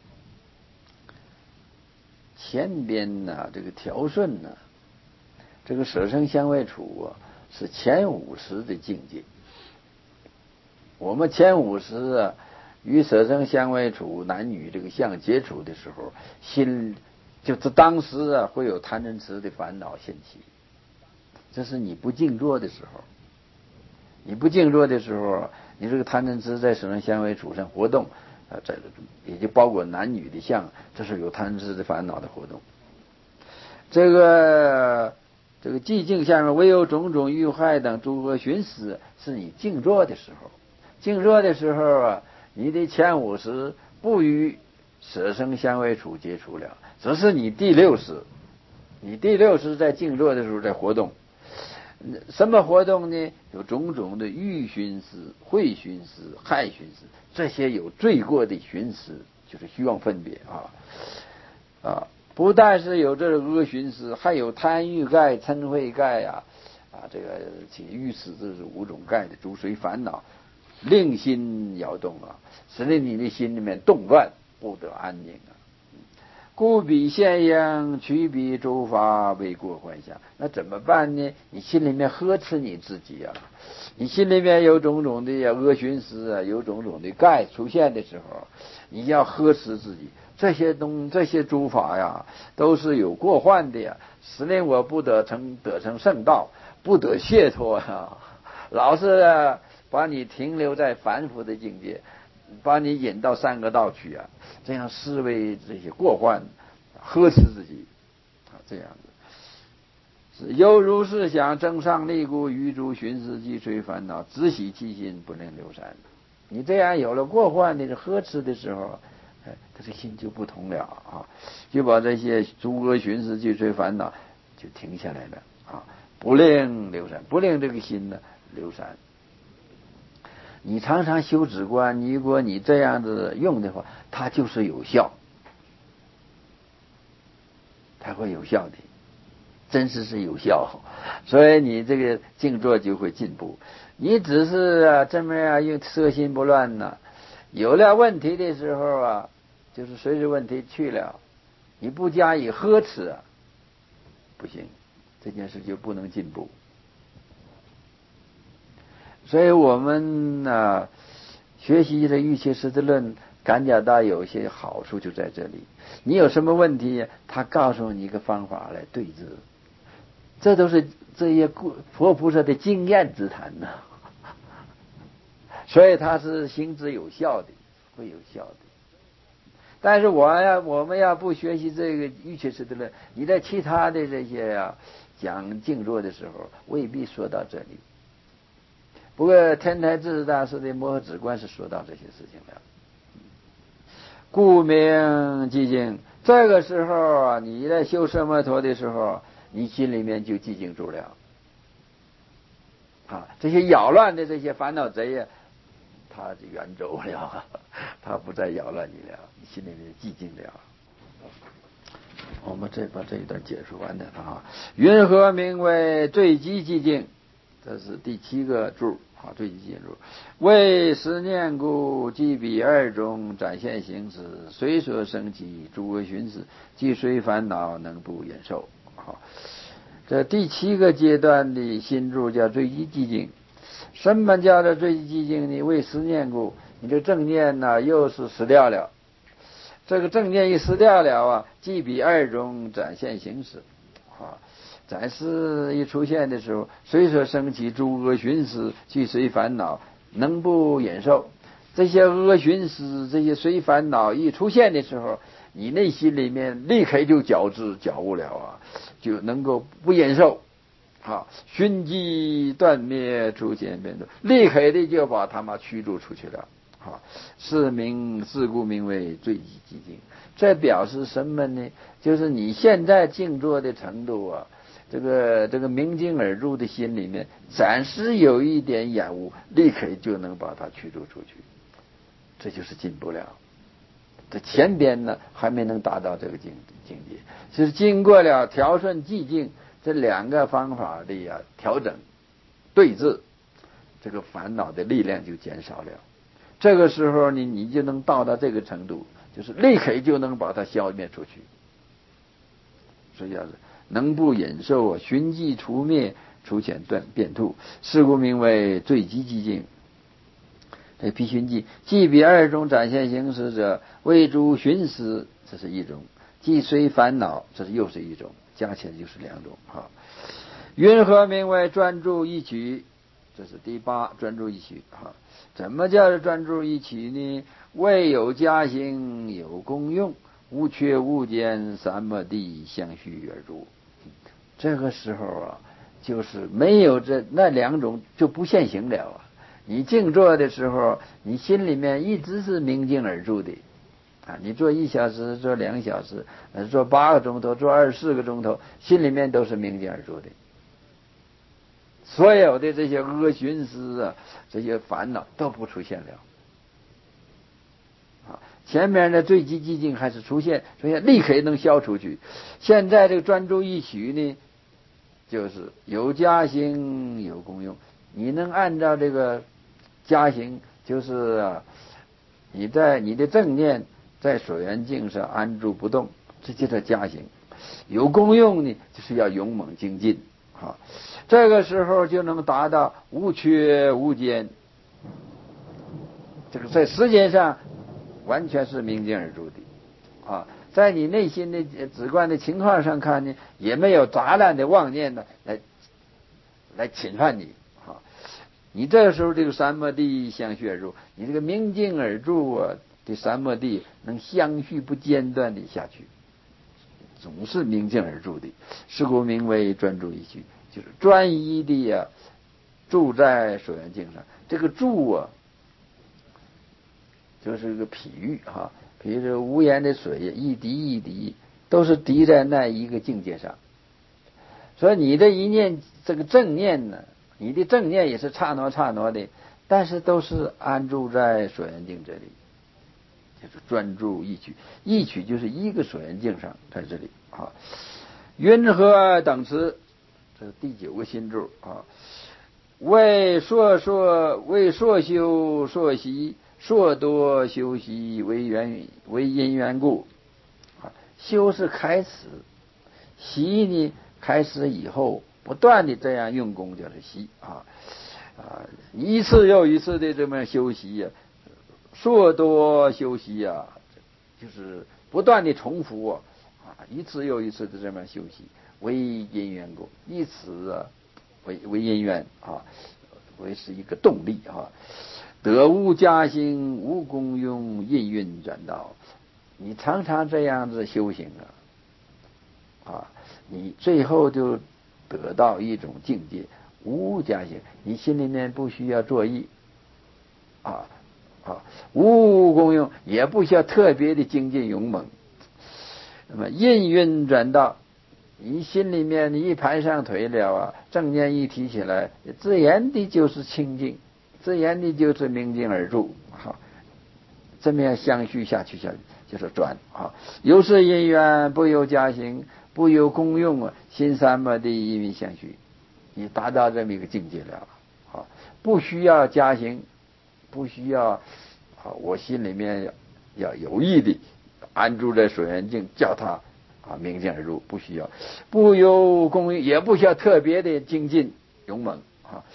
前边呢，这个调顺呢，这个舍生相位处啊，是前五识的境界。我们前五识啊，与舍生相位处男女这个相接触的时候，心就是当时啊，会有贪嗔痴的烦恼现起。这是你不静坐的时候，你不静坐的时候，你这个贪嗔痴在舍生相位处上活动啊，这也就包括男女的相，这是有贪嗔痴的烦恼的活动。这个这个寂静下面唯有种种欲害等诸恶寻思，是你静坐的时候。静坐的时候啊，你的前五识不与舍生相位处接触了，只是你第六识，你第六识在静坐的时候在活动。什么活动呢？有种种的欲寻思、会寻思、害寻思，这些有罪过的寻思，就是虚妄分别啊啊！不但是有这个恶寻思，还有贪欲盖、嗔恚盖啊啊！这个起欲思，这是五种盖的诸随烦恼，令心摇动啊，使得你的心里面动乱，不得安宁啊。故彼现样，取彼诸法为过幻想。那怎么办呢？你心里面呵斥你自己啊，你心里面有种种的恶寻思啊，有种种的盖出现的时候，你要呵斥自己。这些东这些诸法呀，都是有过患的呀，使令我不得成得成圣道，不得解脱呀，老是把你停留在凡夫的境界，把你引到三个道去啊，这样视为这些过患，呵斥自己啊，这样子是犹如是想正上立故，余诸寻思积随烦恼，只喜其心，不能流散。你这样有了过患的呵斥的时候，哎，他这心就不同了啊，就把这些诸恶寻思积随烦恼就停下来了啊，不令流散，不令这个心呢流散。你常常修止观，如果你这样子用的话，它就是有效，它会有效的，真是是有效，所以你这个静坐就会进步。你只是啊这么样用摄心不乱呢、啊，有了问题的时候啊，就是随着问题去了，你不加以呵斥啊，不行，这件事就不能进步。所以我们呢、啊，学习这瑜伽师的论，感觉到有一些好处就在这里。你有什么问题，他告诉你一个方法来对治，这都是这些佛菩萨的经验之谈呢、啊。所以他是行之有效的，会有效的。但是我要我们要不学习这个瑜伽师的论，你在其他的这些啊讲静坐的时候，未必说到这里。不过天台智大师的摩诃止观是说到这些事情了。故名寂静，这个时候啊，你在修奢摩陀的时候，你心里面就寂静住了啊，这些扰乱的这些烦恼贼呀，他就远走了，他不再扰乱你了，你心里面寂静了。我们再把这一段解说完了啊。云何名为最极寂静？这是第七个柱啊，最极寂静柱。为思念故，即彼二中展现形式，随所生起诸恶寻思，即随烦恼能不忍受。好，这第七个阶段的心柱叫最极寂静。 什么叫做最寂静呢？为思念故，你这正念呢又是失掉了。这个正念一失掉了啊，即比二种展现形式啊。展示一出现的时候，随所生起诸恶寻思，去随烦恼，能不忍受？这些恶寻思，这些随烦恼一出现的时候，你内心里面立刻就觉知觉悟了啊，就能够不忍受。啊，熏机断灭出现变动，立刻的就把他们驱逐出去了。啊，是名是故名为最极寂静。这表示什么呢？就是你现在静坐的程度啊，这个这个明镜而入的心里面，暂时有一点厌恶，立刻就能把它驱逐出去，这就是进不了。这前边呢还没能达到这个境境界，是经过了调顺寂静这两个方法的呀调整对治，这个烦恼的力量就减少了。这个时候你你就能到达这个程度，就是立刻就能把它消灭出去。所以要是能不忍受啊，寻迹除灭，除浅断变兔，是故名为最极寂静。这辟寻迹，即比二种展现形式者，为诸寻思，这是一种；即随烦恼，这是又是一种，加起来就是两种。哈，云何名为专注一曲？这是第八，专注一曲。哈，怎么叫专注一曲呢？未有加行，有功用，无缺无间，三摩地相续而入。这个时候啊，就是没有这那两种就不现行了啊。你静坐的时候，你心里面一直是明镜而住的啊！你做一小时，做两小时，呃，做八个钟头，做二十四个钟头，心里面都是明镜而住的。所有的这些恶寻思啊，这些烦恼都不出现了啊！前面的最极寂静还是出现，出现立刻能消出去。现在这个专注一曲呢，就是有加行，有功用。你能按照这个加行，就是啊，你在你的正念在所缘境上安住不动，这就叫加行。有功用呢，就是要勇猛精进啊。这个时候就能达到无缺无间，这个在时间上完全是明镜而住的啊。在你内心的直观的情况上看呢，也没有杂乱的妄念呢来来侵犯你。你这个时候这个三摩地相续而入，你这个明镜而住啊，这三摩地能相续不间断的下去，总是明镜而住的，是故名为专注一曲，就是专一的呀、啊，住在所缘境上。这个住啊，就是个譬喻哈，比如说无言的水，一滴一滴都是滴在那一个境界上，所以你的一念这个正念呢。你的正念也是刹那刹那的，但是都是安住在所缘境这里，就是专注一曲，一曲就是一个所缘境上，在这里啊。云何等持？这是第九个心咒啊。为说说为说修说习，说多修习为缘为因缘故啊。修是开始，习呢开始以后。不断的这样用功就是习啊啊，一次又一次的这么修习呀、啊，说多修习呀、啊，就是不断的重复啊，啊，一次又一次的这么修习，为因缘故，以此啊为为因缘啊，为是一个动力啊，得无加行，无功用，因运转道，你常常这样子修行啊，啊，你最后就。得到一种境界，无加行，你心里面不需要作意，啊啊，无功用，也不需要特别的精进勇猛。那么因运转道，你心里面你一盘上腿了啊，正念一提起来，自然的就是清净，自然的就是明镜而入，好、啊，这么样相续下去下去就是转啊，有是因缘，不由加行。不由功用啊，心三摩地因缘相续，你达到这么一个境界了，好，不需要加行，不需要啊，我心里面要要有意的安住在所缘境，叫他啊明镜而入，不需要，不由功用，也不需要特别的精进勇猛啊，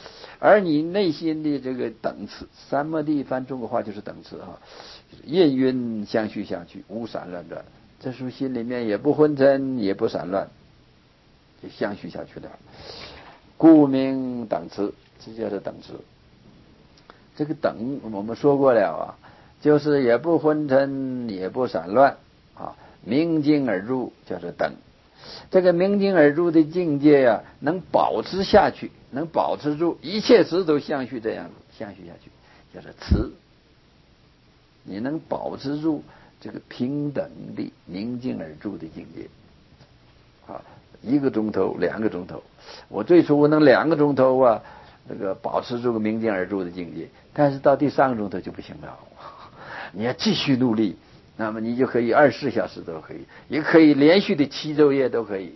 而你内心的这个等次，三摩地翻中国话就是等次啊，印蕴相续相去，无散乱转。这时候心里面也不昏沉，也不散乱，就相续下去了。故名等次，这叫做等次。这个等我们说过了啊，就是也不昏沉，也不散乱啊，明镜而入叫做等。这个明镜而入的境界呀、啊，能保持下去，能保持住，一切时都相续这样相续下去，叫做持。你能保持住这个平等的宁静而住的境界啊，一个钟头两个钟头，我最初我能两个钟头啊，那个保持住个明静而住的境界，但是到第三个钟头就不行了，你要继续努力，那么你就可以二十四小时都可以，也可以连续的七昼夜都可以。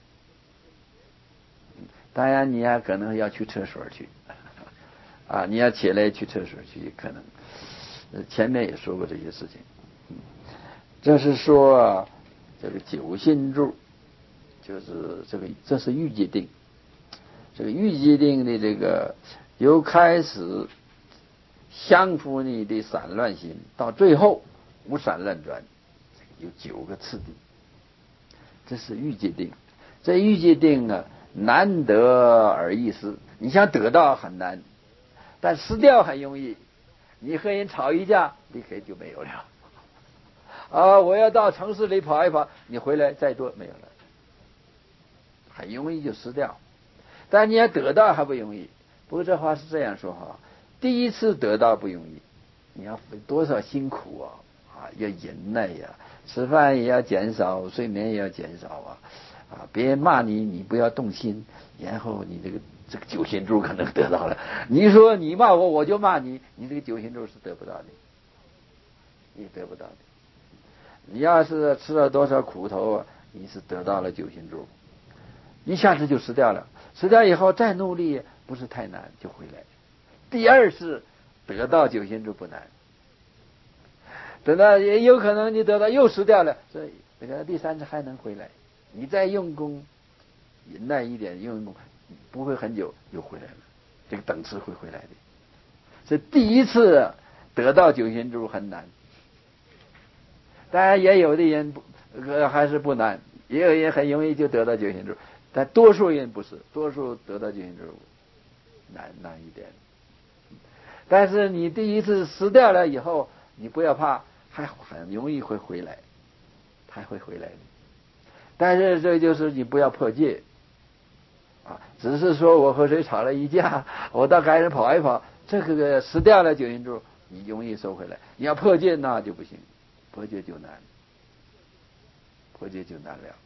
当然你还可能要去厕所去啊，你要起来去厕所去，可能前面也说过这些事情。这是说啊，这个九心住，就是这个这是欲界定。这个欲界定的这个由开始降服你的散乱心，到最后无散乱转，有九个次第。这是欲界定。这欲界定呢，难得而易失。你想得到很难，但失掉很容易。你和人吵一架，立刻就没有了。啊，我要到城市里跑一跑，你回来再多没有了，很容易就失掉。但你要得到还不容易。不过这话是这样说哈，第一次得到不容易，你要费多少辛苦啊！啊，要忍耐呀、啊，吃饭也要减少，睡眠也要减少啊！啊，别人骂你，你不要动心，然后你这个这个九心柱可能得到了。你说你骂我，我就骂你，你这个九心柱是得不到的，你得不到的。你要是吃了多少苦头啊，你是得到了九心柱，一下子就失掉了。失掉以后再努力不是太难，就回来。第二次得到九心柱不难，等到也有可能你得到又失掉了，所以等到第三次还能回来。你再用功，忍耐一点，用功不会很久又回来了，这个等次会回来的。所以第一次得到九心柱很难。当然也有的人不、呃、还是不难，也有人很容易就得到九心柱，但多数人不是，多数得到九心柱难难一点。但是你第一次失掉了以后，你不要怕，还很容易会回来，还会回来的。但是这就是你不要破戒啊，只是说我和谁吵了一架，我到街上跑一跑，这个失掉了九心柱，你容易收回来。你要破戒那就不行。破戒就难，破戒就难了。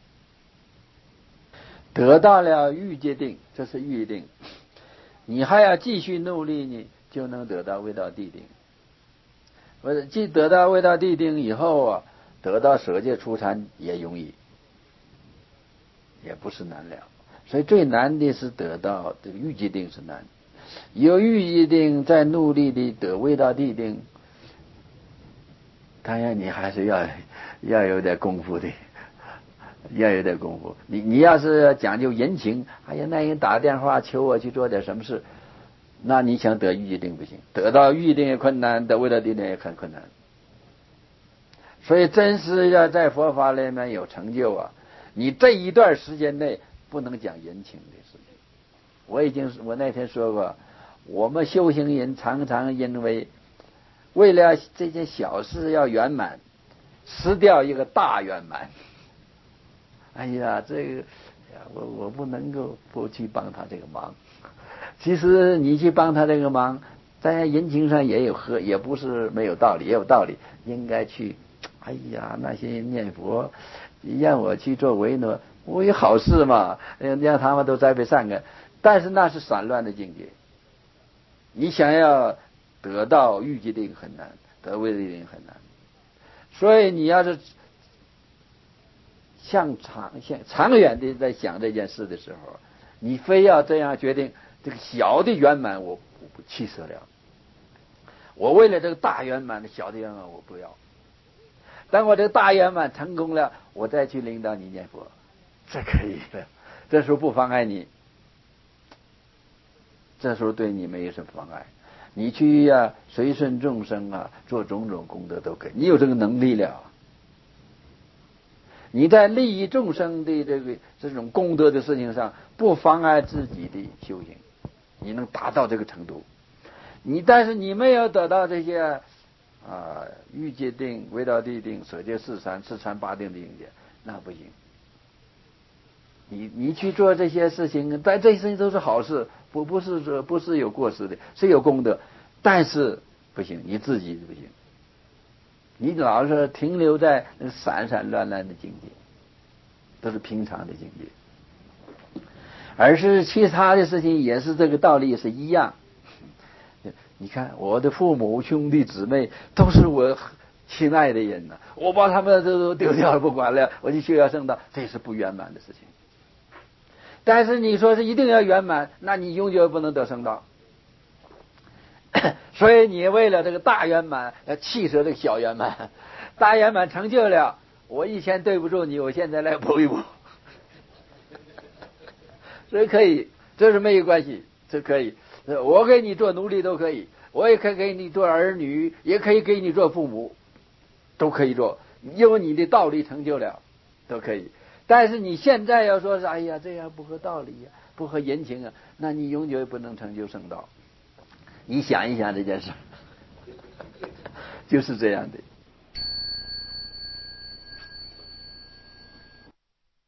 得到了欲界定，这是欲定，你还要继续努力呢，就能得到未到地定。我既得到未到地定以后啊，得到舍戒出禅也容易，也不是难了。所以最难的是得到这个欲界定是难，有欲界定再努力的得未到地定。当然你还是要要有点功夫的，要有点功夫。你你要是讲究人情，哎呀，那人打电话求我去做点什么事，那你想得欲界定不行，得到欲定也困难，得未到地定也很困难。所以真是要在佛法里面有成就啊，你这一段时间内不能讲人情的事情。我已经我那天说过，我们修行人常常因为为了这件小事要圆满，失掉一个大圆满。哎呀，这个，哎呀，我我不能够不去帮他这个忙。其实你去帮他这个忙，在人情上也有和，也不是没有道理，也有道理，应该去。哎呀，那些人念佛，让我去做维诺，我有好事嘛，让他们都栽培善根。但是那是散乱的境界，你想要得到欲界定很难，得未地定很难。所以你要是向长向长远的在想这件事的时候，你非要这样决定，这个小的圆满我我不弃舍了，我为了这个大圆满的小的圆满我不要。当我这个大圆满成功了，我再去领导你念佛，这可以的，这时候不妨碍你。 这时候对你没有什么妨碍。你去呀、啊，随顺众生啊，做种种功德都可以，你有这个能力了。你在利益众生的这个这种功德的事情上，不妨碍自己的修行，你能达到这个程度。你但是你没有得到这些啊欲界定、唯道地定、舍戒四禅、四禅八定的境界，那不行。你你去做这些事情，但这些事情都是好事，不不是说不是有过失的，是有功德，但是不行，你自己不行，你老是停留在那散散乱乱的境界，都是平常的境界，而是其他的事情也是这个道理是一样。你看我的父母兄弟姊妹都是我亲爱的人呢、啊，我把他们都丢掉了不管了，我去修要圣道，这是不圆满的事情。但是你说是一定要圆满，那你永远不能得圣道。所以你为了这个大圆满，要弃舍这个小圆满。大圆满成就了，我以前对不住你，我现在来补一补。所以可以，这是没有关系，这可以。我给你做奴隶都可以，我也可以给你做儿女，也可以给你做父母，都可以做，因为你的道理成就了，都可以。但是你现在要说是哎呀这样不合道理呀、啊，不合人情啊，那你永远不能成就圣道。你想一想这件事，就是这样的。